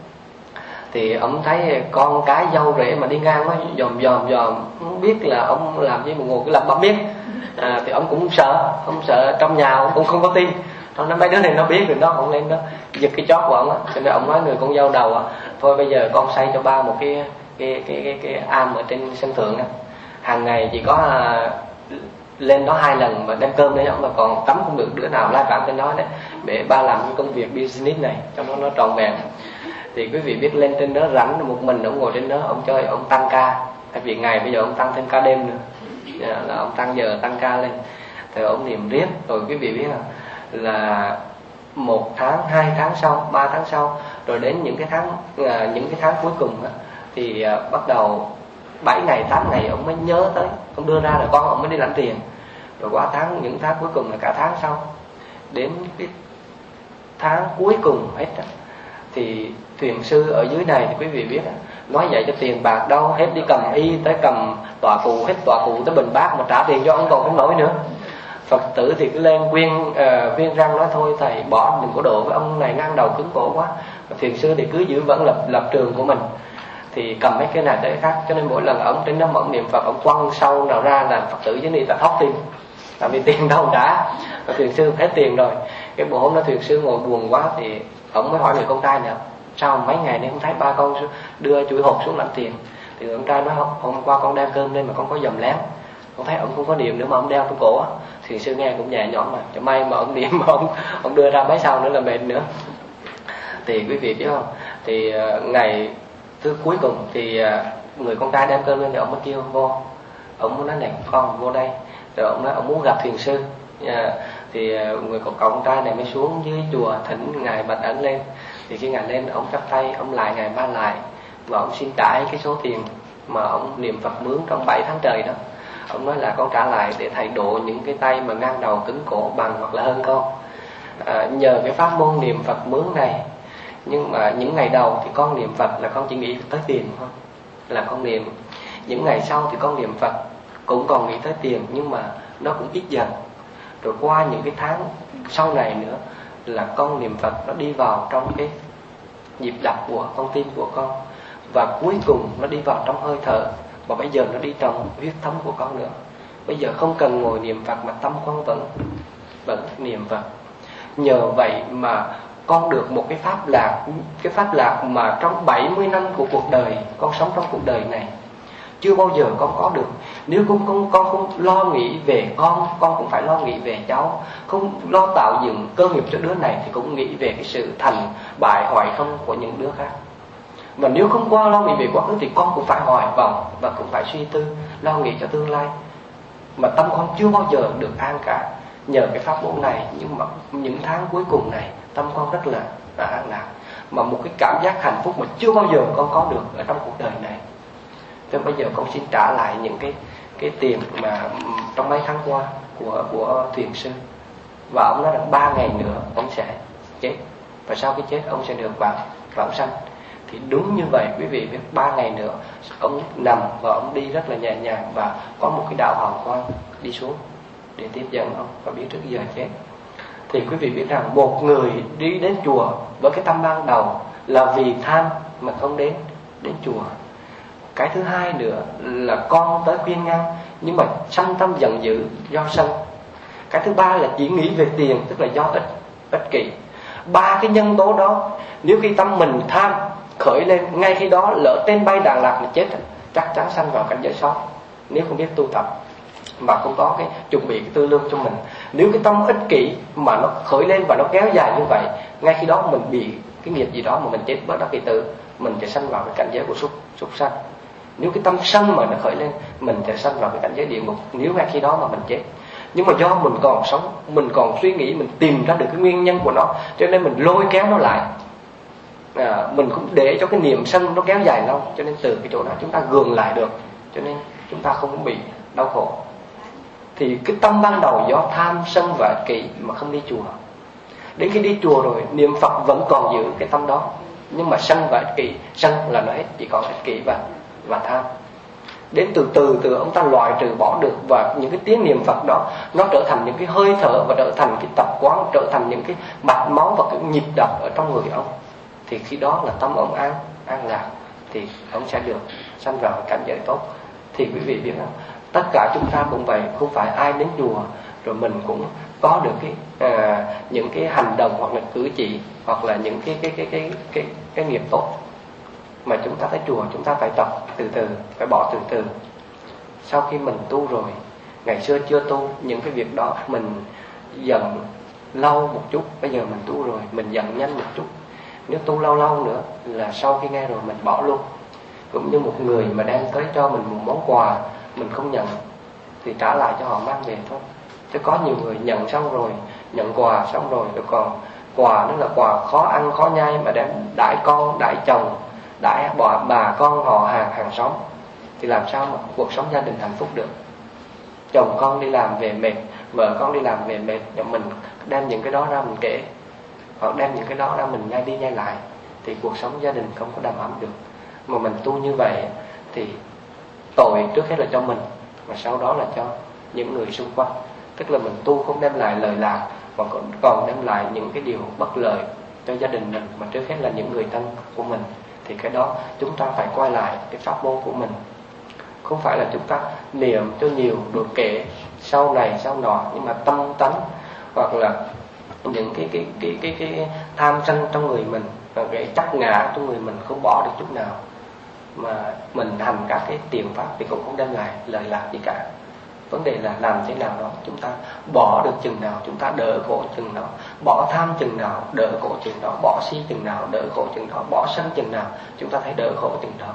Thì ông thấy con cái dâu rể mà đi ngang nó dòm không biết là ông làm gì mà ngồi cứ làm bấm biết. Thì ông cũng sợ, ông sợ trong nhà ông cũng không có tin. Nó nói mấy đứa này nó biết rồi nó không lên đó giật cái chót của ông á. Cho nên ông nói người con dâu đầu thôi bây giờ con xây cho ba một cái am ở trên sân thượng á, hàng ngày chỉ có lên đó 2 lần mà đem cơm đấy, ông là còn tắm không được đứa nào lai vãng trên đó đấy, để ba làm cái công việc business này cho nó trọn vẹn. Thì quý vị biết lên trên đó rảnh một mình ông ngồi trên đó ông chơi, ông tăng ca. Tại vì ngày bây giờ ông tăng thêm ca đêm nữa, là ông tăng giờ tăng ca lên. Thì ông niệm riết. Rồi quý vị biết là 1 tháng, 2 tháng sau, 3 tháng sau, rồi đến những cái tháng cuối cùng đó, thì bắt đầu 7 ngày 8 ngày ông mới nhớ tới, ông đưa ra rồi con ông mới đi lãnh tiền. Rồi qua những tháng cuối cùng là cả tháng sau, đến cái tháng cuối cùng hết đó, thì thiền sư ở dưới này thì quý vị biết nói vậy cho tiền bạc đâu hết, đi cầm y tới cầm tọa cụ, hết tọa cụ tới bình bát mà trả tiền cho ông còn không nổi nữa. Phật tử thì cứ lên khuyên răng nói thôi thầy bỏ, đừng có độ với ông này ngang đầu cứng cổ quá. Thiền sư thì cứ giữ vẫn lập trường của mình, thì cầm mấy cái này tới cái khác. Cho nên mỗi lần ông trên đó ông niệm Phật, ông quăng sâu nào ra là Phật tử dưới đi ta thóc tiền, tại vì tiền đâu trả. Và thiền sư hết tiền rồi. Cái bữa hôm đó thiền sư ngồi buồn quá thì ông mới hỏi người con trai nè, sao mấy ngày nay không thấy ba con đưa chuỗi hộp xuống lãnh tiền. Thì người con trai nói hôm qua con đem cơm lên mà con có dòm lén, con thấy ông không có niệm nữa mà ông đeo trong cổ á. Thiền sư nghe cũng nhẹ nhõm mà, cho may mà ông niệm mà ông đưa ra mấy sau nữa là mệt nữa. Thì quý vị biết không, thì ngày thứ cuối cùng thì người con trai đem cơm lên thì ông mới kêu vô. Ông muốn nói này con vô đây, rồi ông nói ông muốn gặp thiền sư. Thì người con trai này mới xuống dưới chùa thỉnh ngài Bạch Ẩn lên. Thì khi ngài lên ông chắp tay, ông lại ngài ba lại và ông xin trả cái số tiền mà ông niệm Phật mướn trong 7 tháng trời đó. Ông nói là con trả lại để thầy độ những cái tay mà ngang đầu cứng cổ bằng hoặc là hơn con. Nhờ cái pháp môn niệm Phật mướn này, Nhưng mà những ngày đầu thì con niệm Phật là con chỉ nghĩ tới tiền thôi, là con niệm. Những ngày sau thì con niệm Phật cũng còn nghĩ tới tiền, nhưng mà nó cũng ít dần. Rồi qua những cái tháng sau này nữa là con niệm Phật nó đi vào trong cái nhịp đập của con tim của con, và cuối cùng nó đi vào trong hơi thở, và bây giờ nó đi trong huyết thống của con nữa. Bây giờ không cần ngồi niệm Phật mà tâm con vẫn niệm Phật. Nhờ vậy mà con được một cái pháp lạc mà trong 70 năm của cuộc đời con sống trong cuộc đời này chưa bao giờ con có được. Nếu con không lo nghĩ về con cũng phải lo nghĩ về cháu. Không lo tạo dựng cơ nghiệp cho đứa này thì cũng nghĩ về cái sự thành bại hoại không của những đứa khác. Mà nếu không qua lo nghĩ về quá khứ thì con cũng phải hoài vọng và cũng phải suy tư, lo nghĩ cho tương lai. Mà tâm con chưa bao giờ được an cả. Nhờ cái pháp môn này, nhưng mà những tháng cuối cùng này tâm con rất là an lạc, mà một cái cảm giác hạnh phúc mà chưa bao giờ con có được ở trong cuộc đời này. Cho bây giờ con xin trả lại những cái tiền mà trong mấy tháng qua của thiền sư. Và ông nói rằng 3 ngày nữa ông sẽ chết, và sau khi chết ông sẽ được vãng sanh. Thì đúng như vậy quý vị biết, 3 ngày nữa ông nằm và ông đi rất là nhẹ nhàng, và có một cái đạo hào quang đi xuống để tiếp dẫn ông, và biết trước giờ chết. Thì quý vị biết rằng một người đi đến chùa với cái tâm ban đầu là vì tham mà không đến chùa. Cái thứ hai nữa là con tới khuyên ngăn, nhưng mà sanh tâm giận dữ do sân. Cái thứ ba là chỉ nghĩ về tiền, tức là do ích kỷ. 3 cái nhân tố đó, nếu khi tâm mình tham khởi lên, ngay khi đó lỡ tên bay Đà Lạt mà chết, chắc chắn sanh vào cảnh giới sót. Nếu không biết tu tập mà không có cái chuẩn bị cái tư lương cho mình. Nếu cái tâm ích kỷ mà nó khởi lên và nó kéo dài như vậy, ngay khi đó mình bị cái nghiệp gì đó mà mình chết bất đắc kỳ tử, mình sẽ sanh vào cái cảnh giới của súc sanh. Nếu cái tâm sân mà nó khởi lên, mình sẽ sanh vào cái cảnh giới địa ngục, nếu ngay khi đó mà mình chết. Nhưng mà do mình còn sống, mình còn suy nghĩ, mình tìm ra được cái nguyên nhân của nó, cho nên mình lôi kéo nó lại. Mình cũng để cho cái niệm sân nó kéo dài lâu, cho nên từ cái chỗ đó chúng ta gượng lại được, cho nên chúng ta không bị đau khổ. Thì cái tâm ban đầu do tham sân và ích kỷ mà không đi chùa. Đến khi đi chùa rồi, niệm Phật vẫn còn giữ cái tâm đó, nhưng mà sân và ích kỷ, sân là nó hết, chỉ còn ích kỷ và tham. Đến từ ông ta loại trừ bỏ được, và những cái tiếng niệm Phật đó nó trở thành những cái hơi thở, và trở thành cái tập quán, trở thành những cái mạch máu và cái nhịp đập ở trong người ông. Thì khi đó là tâm ông an lạc, thì ông sẽ được sanh vào cảnh giới tốt. Thì quý vị biết không, tất cả chúng ta cũng vậy, không phải ai đến chùa rồi mình cũng có được những cái hành động hoặc là cử chỉ, hoặc là những cái nghiệp tốt. Mà chúng ta tới chùa chúng ta phải tập từ từ, phải bỏ từ từ. Sau khi mình tu rồi, ngày xưa chưa tu, những cái việc đó mình giận lâu một chút, bây giờ mình tu rồi mình giận nhanh một chút. Nếu tu lâu nữa là sau khi nghe rồi mình bỏ luôn. Cũng như một người mà đem tới cho mình một món quà, mình không nhận thì trả lại cho họ mang về thôi. Chứ có nhiều người nhận xong rồi, nhận quà xong rồi còn quà nó là quà khó ăn khó nhai, mà đem đãi con, đãi chồng, đãi bà con họ hàng xóm, thì làm sao mà cuộc sống gia đình hạnh phúc được. Chồng con đi làm về mệt, vợ con đi làm về mệt, mình đem những cái đó ra mình kể, hoặc đem những cái đó ra mình nhai đi nhai lại, thì cuộc sống gia đình không có đầm ấm được. Mà mình tu như vậy thì tội trước hết là cho mình, và sau đó là cho những người xung quanh. Tức là mình tu không đem lại lời lạc, mà còn đem lại những cái điều bất lợi cho gia đình mình, mà trước hết là những người thân của mình. Thì cái đó chúng ta phải quay lại cái pháp môn của mình. Không phải là chúng ta niệm cho nhiều rồi kể sau này sau nọ, nhưng mà tâm tánh hoặc là những cái tham sân trong người mình, và cái chấp ngã trong người mình không bỏ được chút nào, mà mình hành các cái tiền pháp thì cũng không đem lại lợi lạc gì cả. Vấn đề là làm thế nào đó chúng ta bỏ được chừng nào chúng ta đỡ khổ chừng đó, bỏ tham chừng nào đỡ khổ chừng đó, bỏ si chừng nào đỡ khổ chừng đó, bỏ sân chừng nào chúng ta thấy đỡ khổ chừng đó.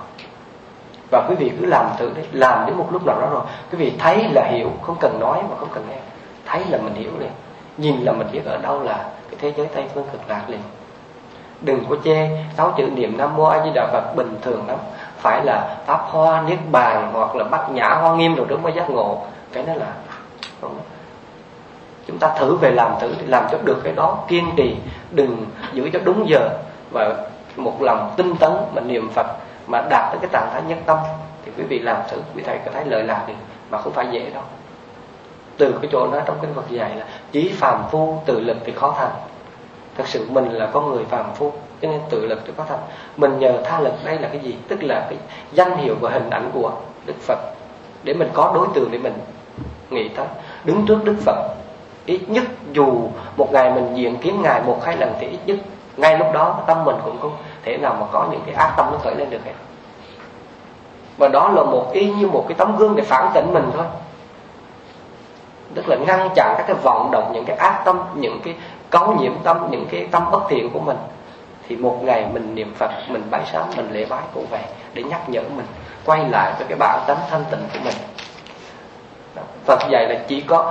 Và quý vị cứ làm thử đấy, làm đến một lúc nào đó rồi quý vị thấy là hiểu, không cần nói mà không cần nghe, thấy là mình hiểu liền, nhìn là mình biết ở đâu là cái thế giới Tây phương cực lạc liền. Đừng có chê 6 chữ niệm Nam Mô A Di Đà Phật bình thường lắm, phải là pháp hoa niết bàn hoặc là bát nhã hoa nghiêm rồi đúng mới giác ngộ. Cái đó là không. Chúng ta thử về làm thử, làm cho được cái đó, kiên trì, đừng giữ cho đúng giờ. và một lòng tinh tấn mà niệm Phật mà đạt tới cái trạng thái nhất tâm, thì quý vị làm thử, quý thầy có thấy lợi lạc liền, mà không phải dễ đâu. Từ cái chỗ đó trong kinh Phật dạy là chí phàm phu tự lực thì khó thành. Thật sự mình là con người phàm phu, cho nên tự lực thì khó thành. Mình nhờ tha lực, đây là cái gì? Tức là cái danh hiệu và hình ảnh của Đức Phật, để mình có đối tượng để mình nghĩ tới. Đứng trước Đức Phật, ít nhất dù một ngày mình diện kiến Ngài 1-2 lần thì ít nhất ngay lúc đó tâm mình cũng không thể nào mà có những cái ác tâm nó khởi lên được hết. Và đó là y như một cái tấm gương để phản tỉnh mình thôi. Tức là ngăn chặn các cái vọng động, những cái ác tâm, những cái cấu nhiễm tâm, những cái tâm bất thiện của mình. Thì một ngày mình niệm Phật, mình bái sám, mình lễ bái cũng vậy, để nhắc nhở mình quay lại với cái bản tánh thanh tịnh của mình. Phật dạy là chỉ có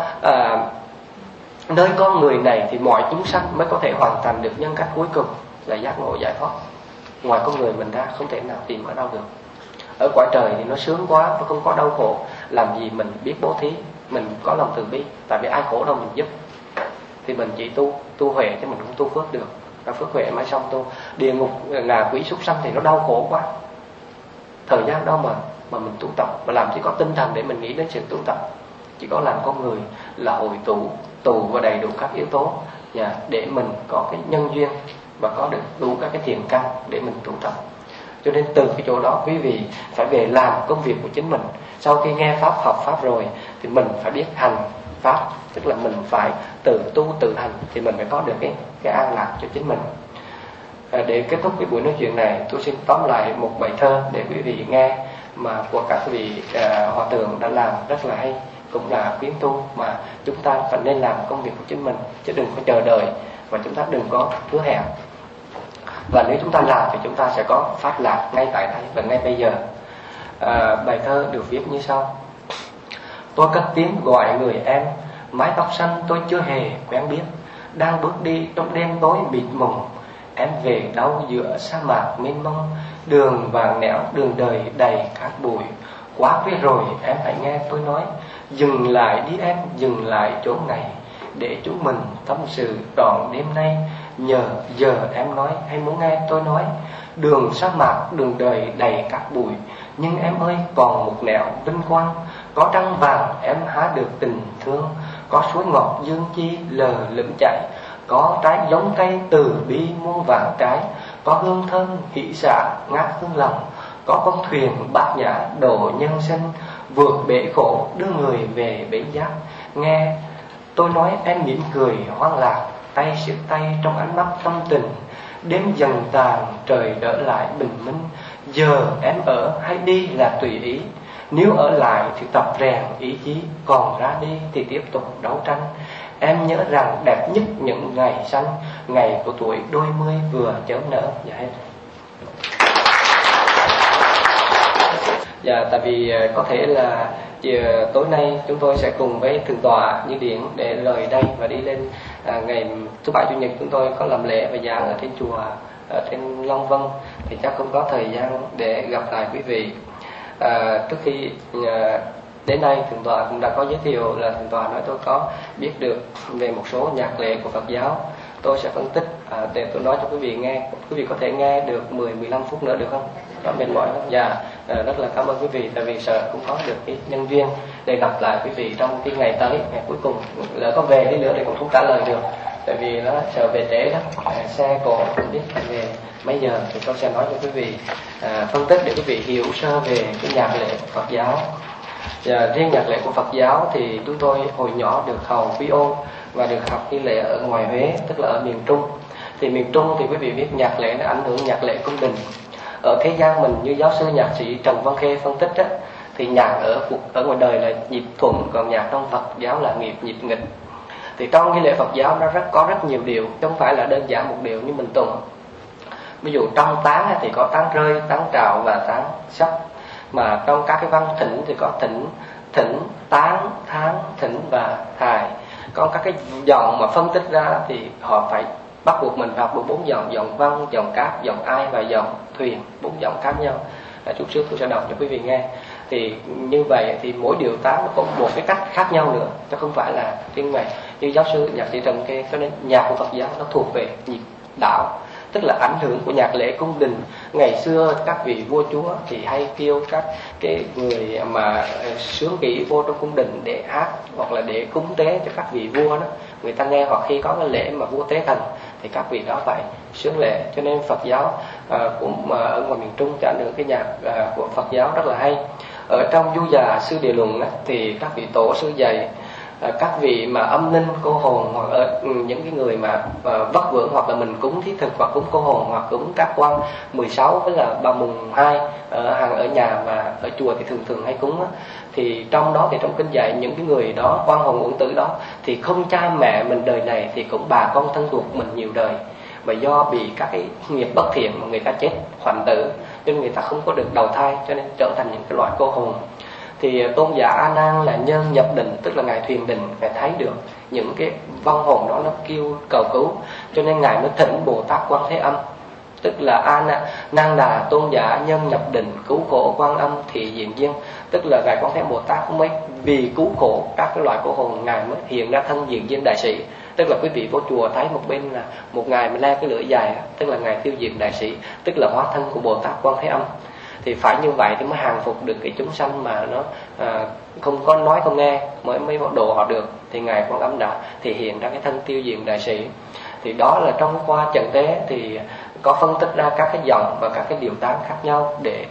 nơi con người này thì mọi chúng sanh mới có thể hoàn thành được nhân cách cuối cùng là giác ngộ giải thoát. Ngoài con người mình ra không thể nào tìm ở đâu được. Ở cõi trời thì nó sướng quá, nó không có đau khổ, làm gì mình biết bố thí, mình có lòng từ bi, tại vì ai khổ đâu mình giúp. Thì mình chỉ tu huệ chứ mình không tu phước được. Và phước huệ mới xong tu. Địa ngục, ngạ quỷ, súc sanh thì nó đau khổ quá. Thời gian đâu mà mình tu tập, mà làm chỉ có tinh thần để mình nghĩ đến sự tu tập. Chỉ có làm con người là hội tụ và đầy đủ các yếu tố để mình có cái nhân duyên và có được đủ các cái thiện căn để mình tu tập. Cho nên từ cái chỗ đó quý vị phải về làm công việc của chính mình. Sau khi nghe pháp, học pháp rồi thì mình phải biết hành pháp, tức là mình phải tự tu tự hành thì mình mới có được cái an lạc cho chính mình. Để kết thúc cái buổi nói chuyện này, tôi xin tóm lại một bài thơ để quý vị nghe mà của các vị hòa thượng đã làm rất là hay, cũng là khuyến tu mà chúng ta phải nên làm công việc của chính mình, chứ đừng có chờ đợi và chúng ta đừng có hứa hẹn. Và nếu chúng ta làm thì chúng ta sẽ có phát lạc ngay tại đây và ngay bây giờ. Bài thơ được viết như sau: tôi cất tiếng gọi người em, mái tóc xanh tôi chưa hề quen biết, đang bước đi trong đêm tối mịt mùng. Em về đâu giữa sa mạc mênh mông, đường vàng nẻo, đường đời đầy cát bụi. Quá khuya rồi em hãy nghe tôi nói, dừng lại đi em, dừng lại chỗ này, để chúng mình tâm sự trọn đêm nay. Giờ em nói hay muốn nghe tôi nói, đường sa mạc, đường đời đầy cát bụi, nhưng em ơi còn một nẻo vinh quang. Có trăng vàng em há được tình thương, có suối ngọt dương chi lờ lững chảy, có trái giống cây từ bi muôn vạn trái, có hương thơm hỷ xả ngát hương lòng, có con thuyền bát nhã độ nhân sinh, vượt bể khổ đưa người về bể giác. Nghe tôi nói em mỉm cười hoang lạc, tay siết tay trong ánh mắt tâm tình. Đêm dần tàn trời đỡ lại bình minh, giờ em ở hay đi là tùy ý. Nếu ở lại thì tập rèn ý chí, còn ra đi thì tiếp tục đấu tranh. Em nhớ rằng đẹp nhất những ngày xanh, ngày của tuổi đôi mươi vừa chớm nở. Dạ hết. Dạ, tại vì có thể là tối nay chúng tôi sẽ cùng với Thượng tọa Như Điển để rời đây và đi lên ngày thứ Bảy Chủ nhật chúng tôi có làm lễ và giảng ở trên chùa ở trên Long Vân, thì chắc không có thời gian để gặp lại quý vị. Trước khi đến đây Thượng tọa cũng đã có giới thiệu là Thượng tọa nói tôi có biết được về một số nhạc lễ của Phật giáo. Tôi sẽ phân tích để tôi nói cho quý vị nghe. Quý vị có thể nghe được 10-15 phút nữa được không? Có mệt mỏi không? Dạ, rất là cảm ơn quý vị, tại vì sợ cũng có được cái nhân duyên để gặp lại quý vị trong cái ngày tới, ngày cuối cùng. Lỡ có về đi nữa thì cũng không trả lời được, tại vì nó sợ về trễ đó, xe cổ không biết về mấy giờ, thì tôi sẽ nói cho quý vị phân tích để quý vị hiểu sơ về cái nhạc lễ của Phật giáo. Và riêng nhạc lễ của Phật giáo thì chúng tôi hồi nhỏ được hầu quý ôn và được học nghi lễ ở ngoài Huế, tức là ở miền Trung. Thì miền Trung thì quý vị biết nhạc lễ nó ảnh hưởng nhạc lễ cung đình. Ở thế gian mình như giáo sư nhạc sĩ Trần Văn Khê phân tích á, thì nhạc ở ngoài đời là nhịp thuận, còn nhạc trong Phật giáo là nhịp nghịch. Thì trong nghi lễ Phật giáo nó có rất nhiều điệu, chứ không phải là đơn giản một điệu như mình tụng. Ví dụ trong tán thì có tán rơi, tán trào và tán sắp. Mà trong các cái văn thỉnh thì có thỉnh, tán, thán, thỉnh và hài. Còn các cái dòng mà phân tích ra thì họ phải bắt buộc mình học được 4 dòng: dòng văn, dòng cáp, dòng ai và dòng thuyền, 4 dòng khác nhau. Chút xíu tôi sẽ đọc cho quý vị nghe. Thì như vậy thì mỗi điệu tán nó có một cái cách khác nhau nữa, chứ không phải là riêng vậy. Như giáo sư nhạc sĩ Trần Kê, cho nên nhạc của Phật giáo nó thuộc về nhịp đảo. tức là ảnh hưởng của nhạc lễ cung đình. Ngày xưa các vị vua chúa thì hay kêu các cái người mà sướng kỹ vô trong cung đình để hát hoặc là để cúng tế cho các vị vua đó, người ta nghe, hoặc khi có cái lễ mà vua tế thần thì các vị đó phải sướng lễ. Cho nên Phật giáo cũng ở ngoài miền Trung cho ảnh hưởng cái nhạc của Phật giáo rất là hay. Ở trong Du Già Sư Địa Luận thì các vị tổ sư dạy các vị mà âm linh cô hồn, hoặc những cái người mà vất vưởng, hoặc là mình cúng thiết thực hoặc cúng cô hồn hoặc cúng các quan 16 với là ba mùng 2 ở nhà mà ở chùa thì thường hay cúng thì trong đó thì trong kinh dạy những cái người đó, quan hồn uẩn tử đó, thì không cha mẹ mình đời này thì cũng bà con thân thuộc mình nhiều đời, mà do bị các cái nghiệp bất thiện mà người ta chết hoạnh tử nên người ta không có được đầu thai, cho nên trở thành những cái loại cô hồn. Thì tôn giả A Nan là nhân nhập định, tức là ngài thuyền định, ngài thấy được những cái vong hồn đó nó kêu cầu cứu, cho nên ngài mới thỉnh Bồ Tát Quan Thế Âm, tức là A Nan Đà tôn giả nhân nhập định cứu khổ Quan Âm thì diện duyên, tức là ngài Quan Thế Bồ Tát mới vì cứu khổ các cái loại cô hồn, ngài mới hiện ra thân diện duyên đại sĩ. Tức là quý vị vô chùa thấy một bên là một ngài mà le cái lưỡi dài, tức là ngài tiêu diệt đại sĩ, tức là hóa thân của Bồ Tát Quan Thế Âm. Thì phải như vậy thì mới hàng phục được cái chúng sanh mà nó không có nói không nghe, mới độ họ được. Thì ngài Quan Âm đã thể hiện ra cái thân tiêu diệt đại sĩ. Thì đó là trong qua trận tế thì có phân tích ra các cái dòng và các cái điều tán khác nhau để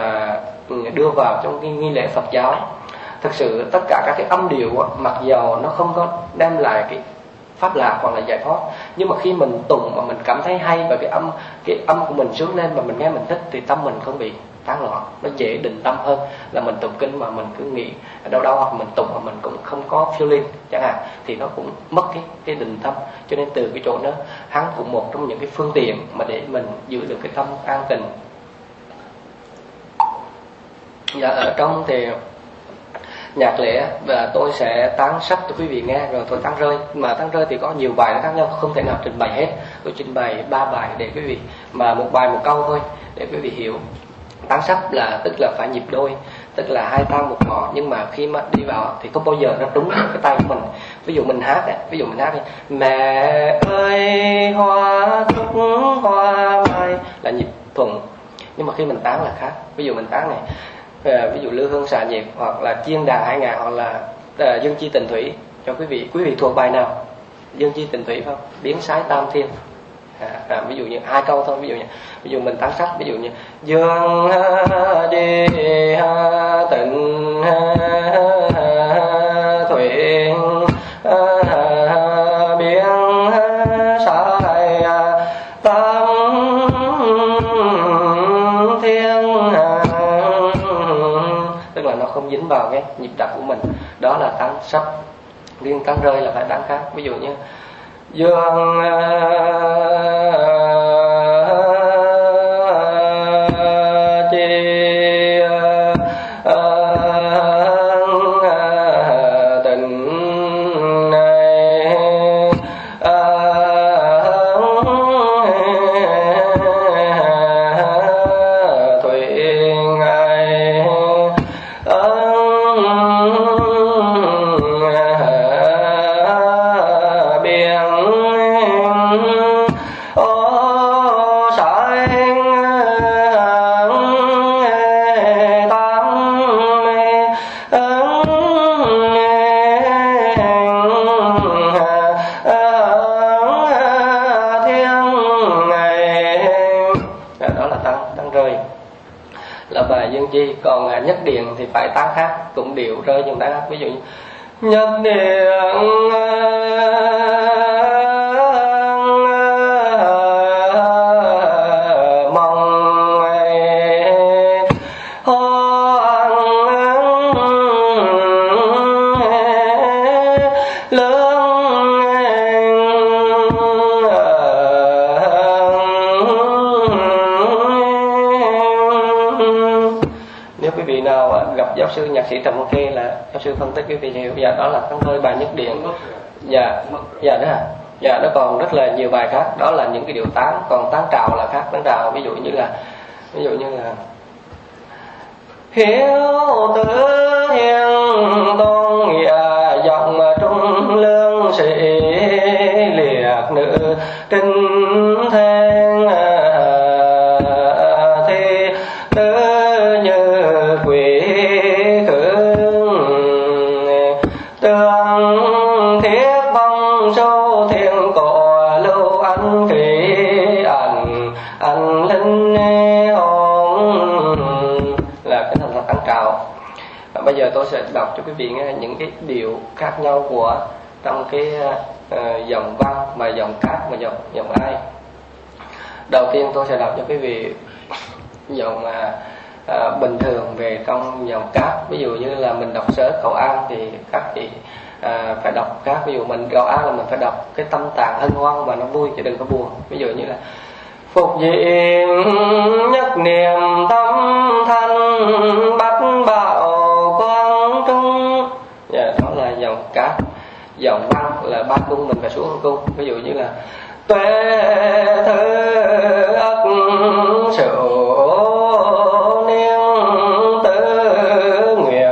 đưa vào trong cái nghi lễ Phật giáo. Thực sự tất cả các cái âm điệu mặc dầu nó không có đem lại cái pháp lạc hoặc là giải thoát, nhưng mà khi mình tụng mà mình cảm thấy hay và cái âm của mình sướng lên mà mình nghe mình thích thì tâm mình không bị tán loạn, nó dễ định tâm hơn là mình tụng kinh mà mình cứ nghĩ đâu hoặc mình tụng mà mình cũng không có feeling chẳng hạn, thì nó cũng mất cái định tâm. Cho nên từ cái chỗ đó hắn cũng một trong những cái phương tiện mà để mình giữ được cái tâm an tịnh. Dạ, ở trong thì nhạc lễ và tôi sẽ tán sách cho quý vị nghe rồi tôi tán rơi, mà tán rơi thì có nhiều bài nó khác nhau, không thể nào trình bày hết. Tôi trình bày 3 bài để quý vị, mà một bài một câu thôi để quý vị hiểu. Tán sách là tức là phải nhịp đôi, tức là 2 tang 1 ngọ, nhưng mà khi mà đi vào thì không bao giờ nó trúng cái tay của mình. Ví dụ mình hát đi, mẹ ơi hoa thúc hoa mai là nhịp thuận, nhưng mà khi mình tán là khác. Ví dụ mình tán này, ví dụ Lư Hương Xạ Nhiệt hoặc là Chiên Đà Hải Ngạn hoặc là Dương Chi Tình Thủy cho quý vị thuộc bài nào? Dương Chi Tình Thủy không? Biến Sái Tam Thiên. Ví dụ như 2 câu thôi, ví dụ mình tán sách, ví dụ như Dương Chi Tình Thủy biến Sái Tam Thiên, tức là nó không dính vào cái nhịp đập của mình. Đó là tán sách. Riêng tán rơi là phải tán khác. Ví dụ như Dương nhất điện thì phải tán khác, cũng điệu rơi chúng ta. Ví dụ như nhất điện giáo sư nhạc sĩ Trần Văn Khê là giáo sư phân tích quý vị hiểu. Dạ, đó là tán rơi bài nhất điện. Dạ đó à. Dạ, nó còn rất là nhiều bài khác, đó là những cái điệu tán. Còn tán trào là khác. Tán trào ví dụ như là hiếu tử hiền tôn nghĩa dòng trung lương sĩ liệt nữ trinh thang bây giờ tôi sẽ đọc cho quý vị nghe những cái điệu khác nhau của trong cái dòng văn mà dòng cát và dòng ai. Đầu tiên tôi sẽ đọc cho quý vị dòng bình thường về trong dòng cát. Ví dụ như là mình đọc sớ cầu an thì các chị phải đọc khác. Ví dụ mình cầu an là mình phải đọc cái tâm tạng hân hoan mà nó vui chứ đừng có buồn. Ví dụ như là phục diện nhất niệm tâm thanh bát bảo quang trung. Đó là dòng cát. Dòng văn là ba cung, mình phải xuống cung. Ví dụ như là tuệ thứ ất sửu niên tứ nguyệt.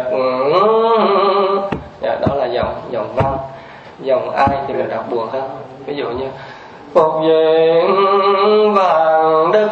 Đó là dòng văn. Dòng ai thì mình đọc buồn hơn. Ví dụ như phục diện vàng đức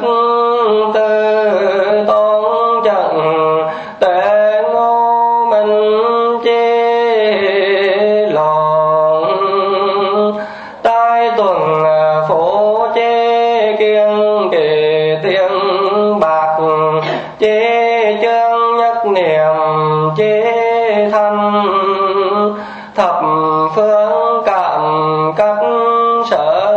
tư tôn trận tệ ngô minh chi lòng tai tuần phố chế kiên kỳ tiên bạc chế chương nhất niệm chế thanh thập phương cảm các sở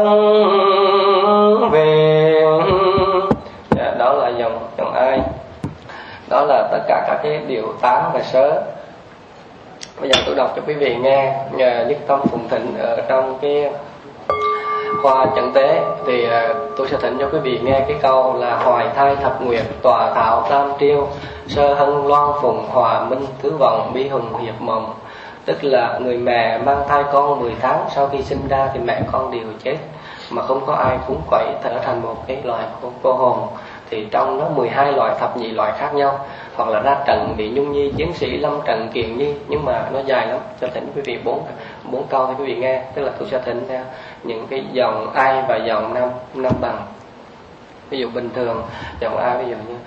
về. Đó là dòng ai. Đó là tất cả các cái điệu tán và sớ. Bây giờ tôi đọc cho quý vị nghe Nhất Tâm Phùng Thịnh ở trong cái Hoa Trận Tế. Thì tôi sẽ thỉnh cho quý vị nghe cái câu là hoài thai thập nguyệt tòa thảo tam triêu sơ hân loan phùng hòa minh tứ vọng bi hùng hiệp mộng. Tức là người mẹ mang thai con 10 tháng, sau khi sinh ra thì mẹ con đều chết mà không có ai cúng quẩy, trở thành một cái loài cô hồn. Thì trong nó 12 loại thập nhị loại khác nhau, hoặc là ra trận bị nhung nhi chiến sĩ lâm trận kiện nhi, nhưng mà nó dài lắm. Cho thỉnh quý vị bốn câu thì quý vị nghe. Tức là tôi sẽ thỉnh theo những cái dòng ai và dòng năm bằng. Ví dụ bình thường dòng ai, ví dụ như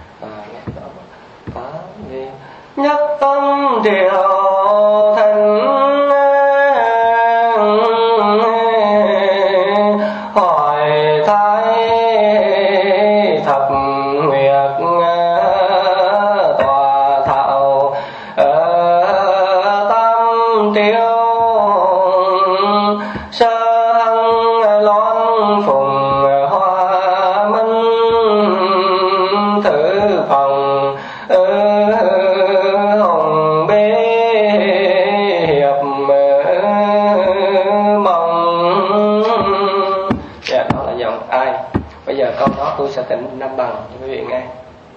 nhất tâm điều thành hỏi thái thập nguyệt tòa thảo tam triêu sơ hân loan phùng hoa minh thử phòng hồng bế hiệp mong. Đó là dòng ai. Bây giờ câu đó tôi sẽ tỉnh năm bằng cho quý vị nghe.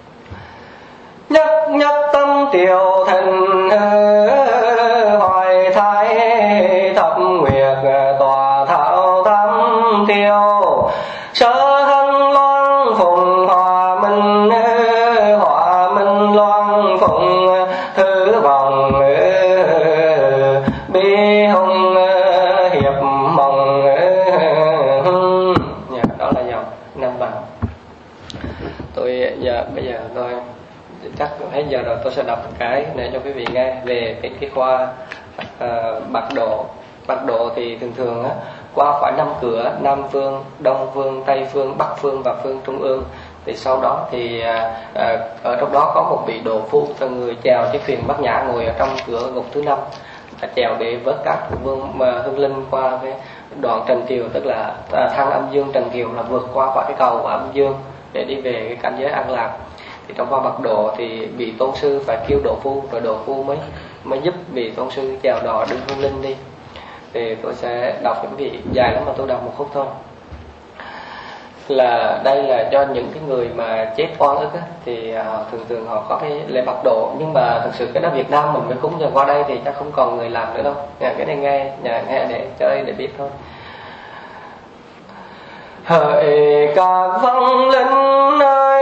Nhất tâm tiểu thành hoài thái thập nguyệt tòa thảo tam triêu sơ hân loan phùng hòa minh loan phùng thứ vòng bi hùng hiệp mong. Đó là dòng năm bằng. Bây giờ tôi chắc hết giờ rồi, tôi sẽ đọc cái này cho quý vị nghe về cái khoa Bạc Độ. Bạc Độ thì thường qua khỏi 5 cửa: Nam Phương, Đông Phương, Tây Phương, Bắc Phương và phương Trung ương. Thì sau đó thì ở trong đó có một vị độ phu, là người chèo chiếc thuyền Bát Nhã, ngồi ở trong cửa ngục thứ 5, chèo để vớt các vương hương linh qua cái đoạn Trần Kiều, tức là thăng âm dương Trần Kiều, là vượt qua cái cầu của âm dương để đi về cái cảnh giới an lạc. Thì trong khoa Bạc Độ thì vị tôn sư phải kêu độ phu, rồi độ phu mới giúp vị tôn sư chèo đò đưa hương linh đi. Thì tôi sẽ đọc cho quý vị, dài lắm mà tôi đọc một khúc thôi. Là đây là cho những cái người mà chết oan ức thì thường họ có cái lễ Bạc Độ, nhưng mà thực sự cái đó Việt Nam mình mới cúng, giờ qua đây thì chắc không còn người làm nữa đâu. Cái này nghe để chơi để biết thôi. Hỡi các vong linh ơi,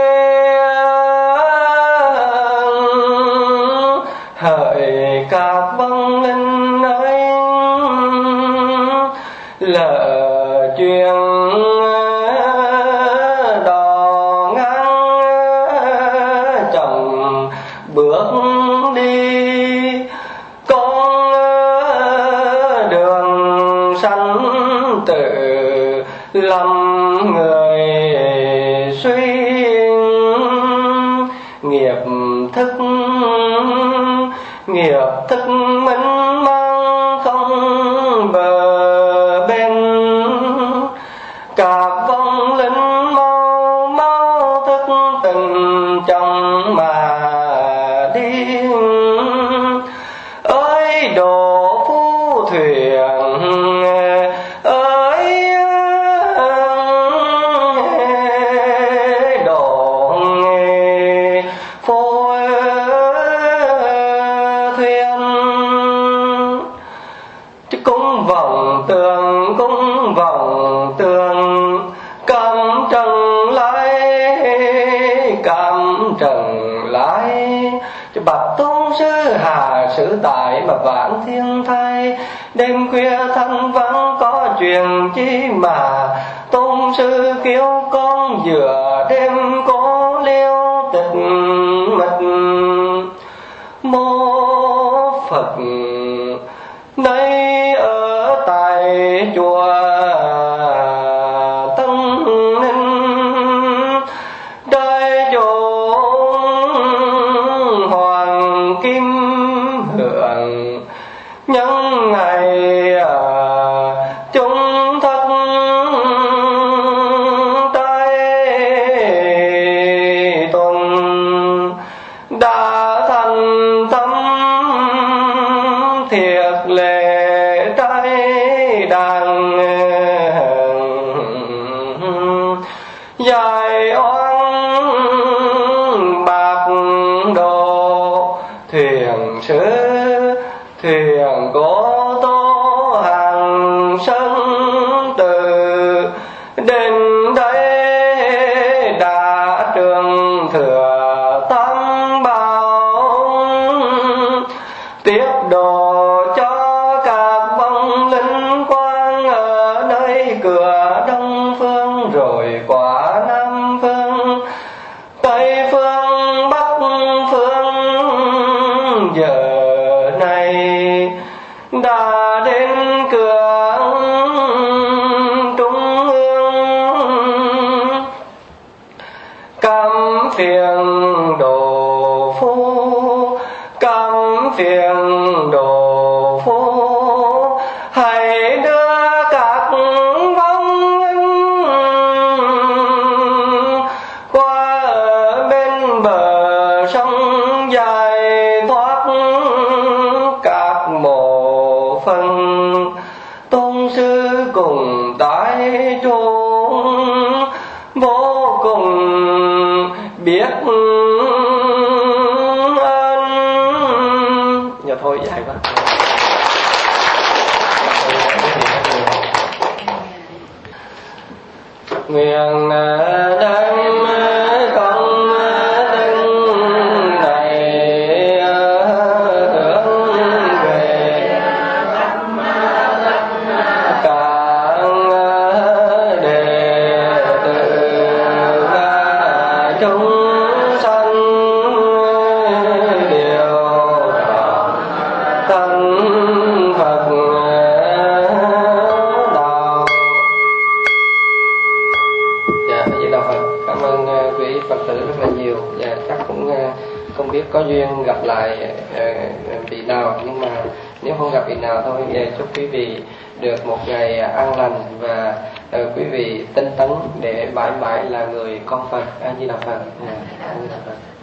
hỡi các vong linh ơi, lỡ chuyện đò ngang chồng bước đi, con đường sanh tự lầm người suy nghiệp thức trần lái. Bạch tôn sư hà sử tại mà vãn thiên thai. Đêm khuya thanh vắng có chuyện chi mà tôn sư kêu con vừa đêm cố liêu tịch mịch. Mô Phật nay ở tại chùa Tân Ninh, đại chốn hoàng kim hưởng. Nhân ngày chúng thất trai tuần đã thành tâm thiệt lệ trai đàn. Dài oan bạc đồ thuyền sứ thuyền cố tô hàng sân từ. Đến đây đã trường thừa tam bảo, tiếp đồ cho các vong linh quang ở nơi cửa đông phương rồi qua nam phương tây phương bắc phương. Giờ này đã đến cửa trung ương, cam phiền đồ phu, cam phiền đồ phu. Hãy đưa các vong linh qua ở bên bờ sông dài thoát các mộ phần. Tôn sư cùng tái chốn vô cùng biết ơn. Dạ thôi dài quá. Nguyện đem công đức này hướng về các đệ tử và chúng sanh đều thân Phật đạo. Dạ, Di Đà Phật. Cảm ơn quý Phật tử rất là nhiều. Dạ, chắc cũng không biết có duyên gặp lại vị nào, nhưng mà nếu không gặp vị nào thôi, chúc quý vị được một ngày an lành và quý vị tinh tấn để mãi mãi là người con Phật. A Di Đà Phật. A Di Đà Phật.